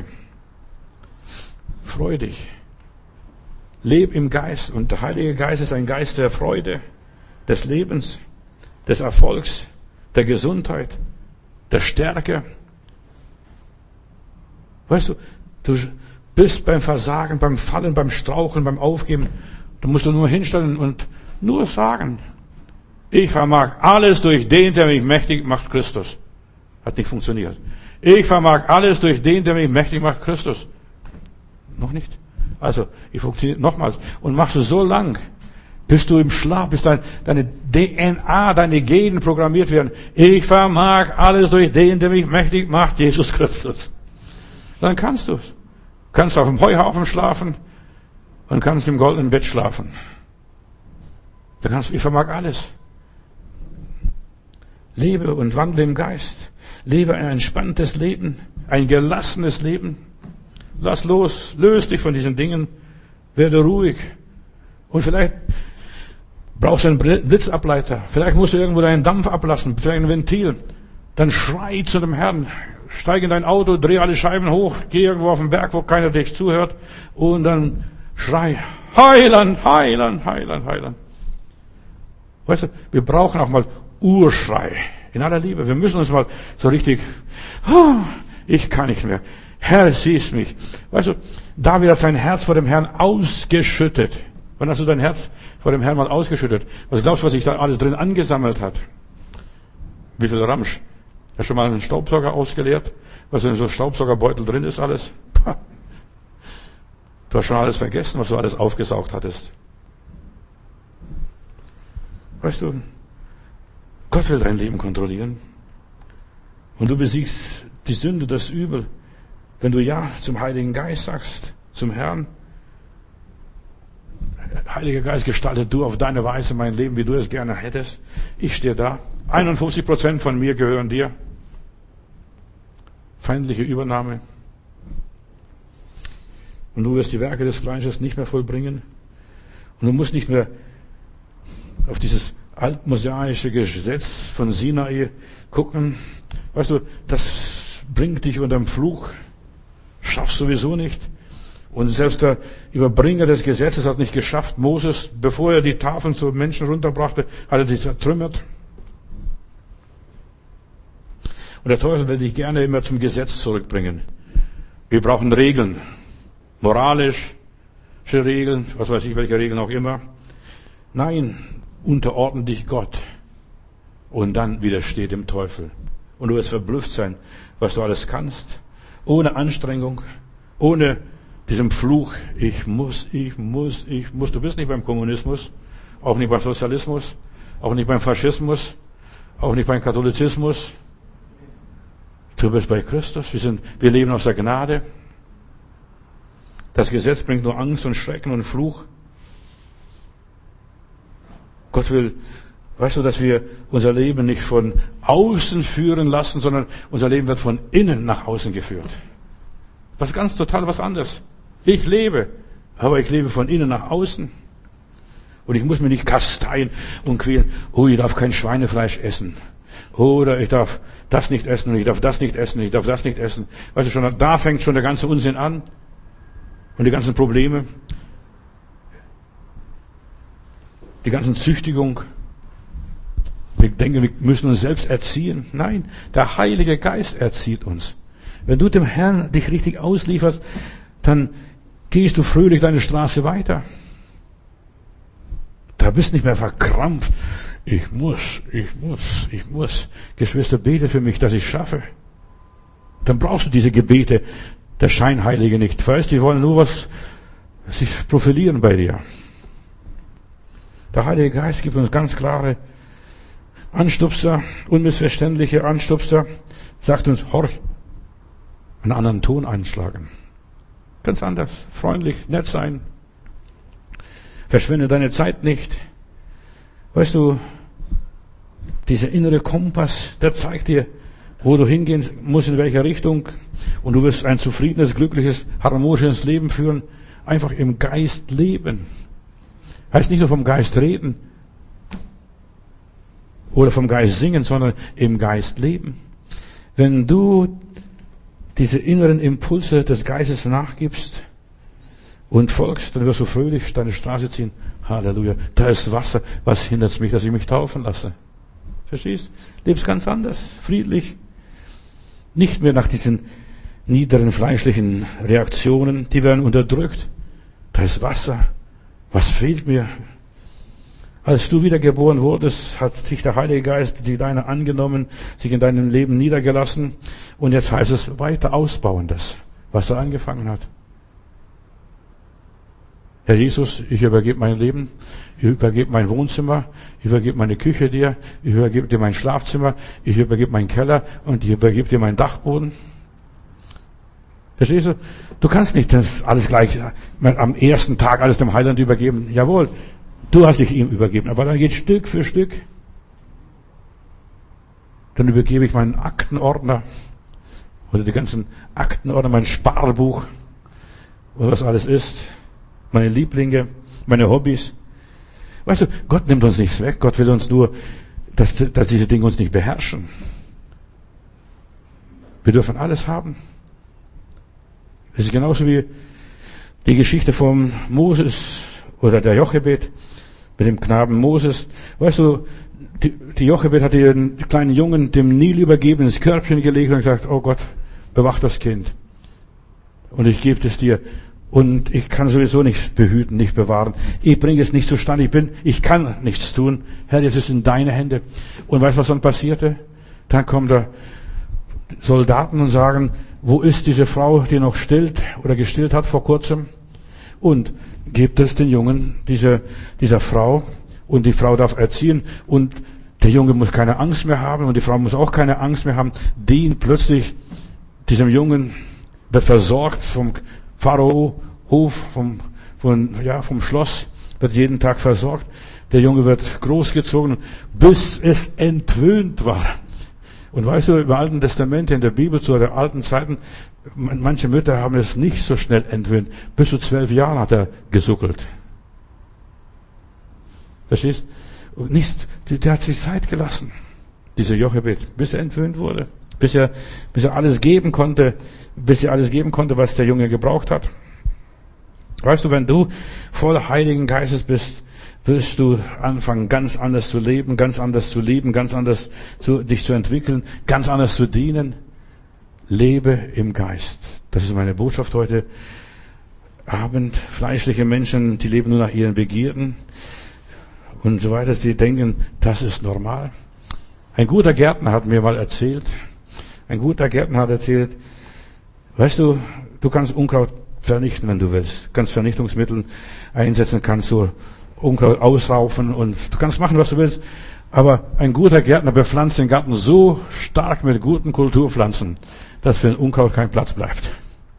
Freu dich. Leb im Geist. Und der Heilige Geist ist ein Geist der Freude, des Lebens, des Erfolgs, der Gesundheit, der Stärke. Weißt du, du bist beim Versagen, beim Fallen, beim Straucheln, beim Aufgeben. Du musst du nur hinstellen und nur sagen, ich vermag alles durch den, der mich mächtig macht, Christus. Hat nicht funktioniert. Ich vermag alles durch den, der mich mächtig macht, Christus. Noch nicht. Also, ich funktioniere nochmals. Und machst du so lang, bis du im Schlaf, bis dein, deine D N A, deine Gene programmiert werden. Ich vermag alles durch den, der mich mächtig macht, Jesus Christus. Dann kannst du es. Kannst auf dem Heuhaufen schlafen und kannst im goldenen Bett schlafen. Dann kannst du, ich vermag alles. Lebe und wandle im Geist. Lebe ein entspanntes Leben, ein gelassenes Leben. Lass los, löse dich von diesen Dingen, werde ruhig. Und vielleicht brauchst du einen Blitzableiter. Vielleicht musst du irgendwo deinen Dampf ablassen, vielleicht ein Ventil. Dann schrei zu dem Herrn. steig in dein Auto, dreh alle Scheiben hoch, geh irgendwo auf den Berg, wo keiner dich zuhört und dann schrei, Heiland, Heiland, Heiland, Heiland. Weißt du, wir brauchen auch mal Urschrei. In aller Liebe. Wir müssen uns mal so richtig, oh, ich kann nicht mehr. Herr, siehst mich. Weißt du, David hat sein Herz vor dem Herrn ausgeschüttet. Wann hast du dein Herz vor dem Herrn mal ausgeschüttet? Was glaubst du, was sich da alles drin angesammelt hat? Wie viel Ramsch? Hast du schon mal einen Staubsauger ausgeleert? Was in so einem Staubsaugerbeutel drin ist alles? Du hast schon alles vergessen, was du alles aufgesaugt hattest. Weißt du, Gott will dein Leben kontrollieren. Und du besiegst die Sünde, das Übel, wenn du Ja zum Heiligen Geist sagst, zum Herrn. Heiliger Geist, gestalte du auf deine Weise mein Leben, wie du es gerne hättest. Ich stehe da. einundfünfzig Prozent von mir gehören dir. Feindliche Übernahme. Und du wirst die Werke des Fleisches nicht mehr vollbringen. Und du musst nicht mehr auf dieses altmosaische Gesetz von Sinai gucken. Weißt du, das bringt dich unter den Fluch. Schaffst sowieso nicht. Und selbst der Überbringer des Gesetzes hat nicht geschafft. Moses, bevor er die Tafeln zu Menschen runterbrachte, hat er sie zertrümmert. Und der Teufel will dich gerne immer zum Gesetz zurückbringen. Wir brauchen Regeln. Moralische Regeln, was weiß ich, welche Regeln auch immer. Nein, unterordne dich Gott. Und dann widersteht dem Teufel. Und du wirst verblüfft sein, was du alles kannst. Ohne Anstrengung, ohne diesem Fluch, ich muss, ich muss, ich muss. Du bist nicht beim Kommunismus, auch nicht beim Sozialismus, auch nicht beim Faschismus, auch nicht beim Katholizismus. Du bist bei Christus. Wir sind, wir leben aus der Gnade. Das Gesetz bringt nur Angst und Schrecken und Fluch. Gott will, weißt du, dass wir unser Leben nicht von außen führen lassen, sondern unser Leben wird von innen nach außen geführt. Was ganz total was anderes. Ich lebe, aber ich lebe von innen nach außen. Und ich muss mich nicht kasteien und quälen. Oh, ich darf kein Schweinefleisch essen. Oder ich darf das nicht essen und ich darf das nicht essen, ich darf das nicht essen. Weißt du schon, da fängt schon der ganze Unsinn an. Und die ganzen Probleme. Die ganzen Züchtigung. Wir denken, wir müssen uns selbst erziehen. Nein, der Heilige Geist erzieht uns. Wenn du dem Herrn dich richtig auslieferst, dann gehst du fröhlich deine Straße weiter. Da bist nicht mehr verkrampft. Ich muss, ich muss, ich muss. Geschwister, bete für mich, dass ich es schaffe. Dann brauchst du diese Gebete der Scheinheilige nicht. Weißt, die wollen nur was sich profilieren bei dir. Der Heilige Geist gibt uns ganz klare Anstupser, unmissverständliche Anstupser, sagt uns, horch, einen anderen Ton einschlagen. Ganz anders, freundlich, nett sein. Verschwende deine Zeit nicht. Weißt du, dieser innere Kompass, der zeigt dir, wo du hingehen musst, in welcher Richtung. Und du wirst ein zufriedenes, glückliches, harmonisches Leben führen. Einfach im Geist leben. Heißt nicht nur vom Geist reden oder vom Geist singen, sondern im Geist leben. Wenn du diese inneren Impulse des Geistes nachgibst und folgst, dann wirst du fröhlich deine Straße ziehen. Halleluja. Da ist Wasser. Was hindert mich, dass ich mich taufen lasse? Verstehst? Lebst ganz anders, friedlich. Nicht mehr nach diesen niederen fleischlichen Reaktionen, die werden unterdrückt. Da ist Wasser. Was fehlt mir? Als du wiedergeboren wurdest, hat sich der Heilige Geist sich deiner angenommen, sich in deinem Leben niedergelassen. Und jetzt heißt es weiter ausbauen, das, was er angefangen hat. Herr Jesus, ich übergebe mein Leben, ich übergebe mein Wohnzimmer, ich übergebe meine Küche dir, ich übergebe dir mein Schlafzimmer, ich übergebe meinen Keller und ich übergebe dir meinen Dachboden. Verstehst du? Du kannst nicht das alles gleich am ersten Tag alles dem Heiland übergeben. Jawohl, du hast dich ihm übergeben, aber dann geht Stück für Stück. Dann übergebe ich meinen Aktenordner oder die ganzen Aktenordner, mein Sparbuch und was alles ist. Meine Lieblinge, meine Hobbys. Weißt du, Gott nimmt uns nichts weg. Gott will uns nur, dass, dass diese Dinge uns nicht beherrschen. Wir dürfen alles haben. Es ist genauso wie die Geschichte von Moses oder der Jochebed mit dem Knaben Moses. Weißt du, die, die Jochebed hat ihren kleinen Jungen dem Nil übergeben, ins Körbchen gelegt und gesagt, oh Gott, bewach das Kind. Und ich gebe es dir. Und ich kann sowieso nichts behüten, nicht bewahren. Ich bringe es nicht zustande. Ich bin, ich kann nichts tun. Herr, jetzt ist es in deine Hände. Und weißt du, was dann passierte? Dann kommen da Soldaten und sagen, wo ist diese Frau, die noch stillt oder gestillt hat vor kurzem? Und gibt es den Jungen dieser, dieser Frau, und die Frau darf erziehen, und der Junge muss keine Angst mehr haben und die Frau muss auch keine Angst mehr haben. Dient plötzlich diesem Jungen, wird versorgt vom Pharao, Hof, vom, von, ja, vom Schloss, wird jeden Tag versorgt. Der Junge wird großgezogen, bis es entwöhnt war. Und weißt du, im Alten Testament, in der Bibel, zu der alten Zeiten, manche Mütter haben es nicht so schnell entwöhnt. Bis zu zwölf Jahren hat er gesuckelt. Verstehst? Und nicht, der hat sich Zeit gelassen, dieser Jochebed, bis er entwöhnt wurde. Bis er, bis er alles geben konnte, bis er alles geben konnte, was der Junge gebraucht hat. Weißt du, wenn du voll Heiligen Geistes bist, wirst du anfangen, ganz anders zu leben, ganz anders zu lieben, ganz anders zu, dich zu entwickeln, ganz anders zu dienen. Lebe im Geist. Das ist meine Botschaft heute Abend. Fleischliche Menschen, die leben nur nach ihren Begierden und so weiter. Sie denken, das ist normal. Ein guter Gärtner hat mir mal erzählt, ein guter Gärtner hat erzählt, weißt du, du kannst Unkraut vernichten, wenn du willst. Kannst Vernichtungsmittel einsetzen, kannst so Unkraut ausraufen und du kannst machen, was du willst. Aber ein guter Gärtner bepflanzt den Garten so stark mit guten Kulturpflanzen, dass für ein Unkraut kein Platz bleibt.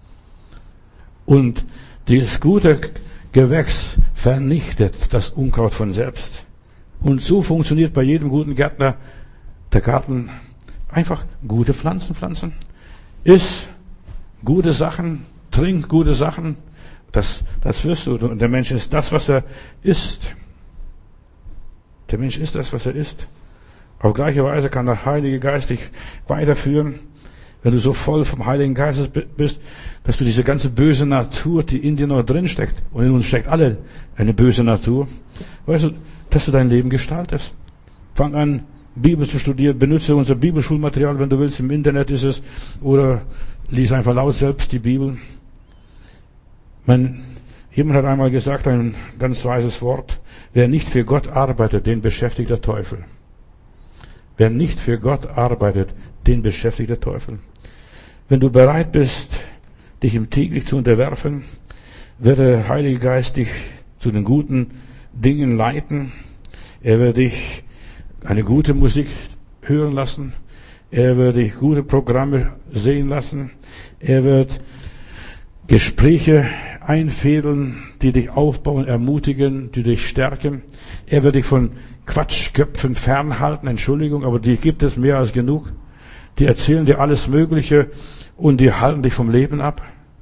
Und dieses gute Gewächs vernichtet das Unkraut von selbst. Und so funktioniert bei jedem guten Gärtner der Garten. Einfach gute Pflanzen pflanzen. Iss gute Sachen, trink gute Sachen. Das, das wirst du. Und der Mensch ist das, was er ist. Der Mensch ist das, was er ist. Auf gleiche Weise kann der Heilige Geist dich weiterführen, wenn du so voll vom Heiligen Geist bist, dass du diese ganze böse Natur, die in dir noch drin steckt, und in uns steckt alle eine böse Natur, weißt du, dass du dein Leben gestaltest. Fang an, Bibel zu studieren, benutze unser Bibelschulmaterial, wenn du willst, im Internet ist es, oder lies einfach laut selbst die Bibel. Mein, jemand hat einmal gesagt, ein ganz weises Wort, wer nicht für Gott arbeitet, den beschäftigt der Teufel. Wer nicht für Gott arbeitet, den beschäftigt der Teufel. Wenn du bereit bist, dich ihm täglich zu unterwerfen, wird der Heilige Geist dich zu den guten Dingen leiten. Er wird dich eine gute Musik hören lassen. Er wird dich gute Programme sehen lassen. Er wird Gespräche einfädeln, die dich aufbauen, ermutigen, die dich stärken. Er wird dich von Quatschköpfen fernhalten, Entschuldigung, aber die gibt es mehr als genug. Die erzählen dir alles Mögliche und die halten dich vom Leben ab.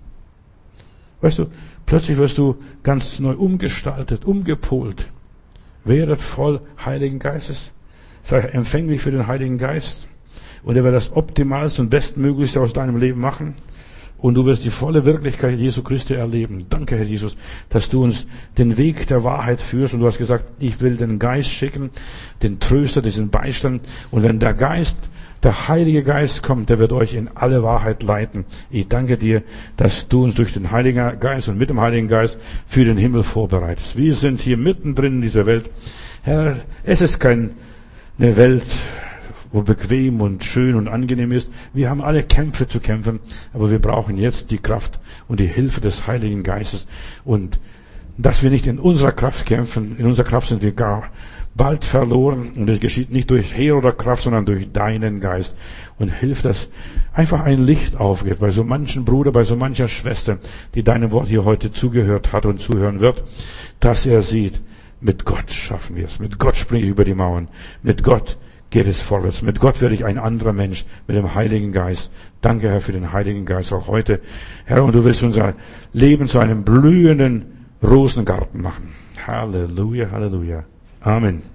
Weißt du, plötzlich wirst du ganz neu umgestaltet, umgepolt. Werdet voll Heiligen Geistes. Sei empfänglich für den Heiligen Geist. Und er wird das Optimalste und Bestmöglichste aus deinem Leben machen. Und du wirst die volle Wirklichkeit Jesu Christi erleben. Danke, Herr Jesus, dass du uns den Weg der Wahrheit führst. Und du hast gesagt, ich will den Geist schicken, den Tröster, diesen Beistand. Und wenn der Geist, der Heilige Geist kommt, der wird euch in alle Wahrheit leiten. Ich danke dir, dass du uns durch den Heiligen Geist und mit dem Heiligen Geist für den Himmel vorbereitest. Wir sind hier mittendrin in dieser Welt. Herr, es ist keine Welt, wo bequem und schön und angenehm ist. Wir haben alle Kämpfe zu kämpfen, aber wir brauchen jetzt die Kraft und die Hilfe des Heiligen Geistes. Und dass wir nicht in unserer Kraft kämpfen, in unserer Kraft sind wir gar bald verloren. Und es geschieht nicht durch Heer oder Kraft, sondern durch deinen Geist. Und hilf, dass einfach ein Licht aufgeht bei so manchen Bruder, bei so mancher Schwester, die deinem Wort hier heute zugehört hat und zuhören wird, dass er sieht, mit Gott schaffen wir es. Mit Gott springe ich über die Mauern. Mit Gott geht es vorwärts. Mit Gott werde ich ein anderer Mensch, mit dem Heiligen Geist. Danke, Herr, für den Heiligen Geist auch heute. Herr, und du willst unser Leben zu einem blühenden Rosengarten machen. Halleluja, Halleluja. Amen.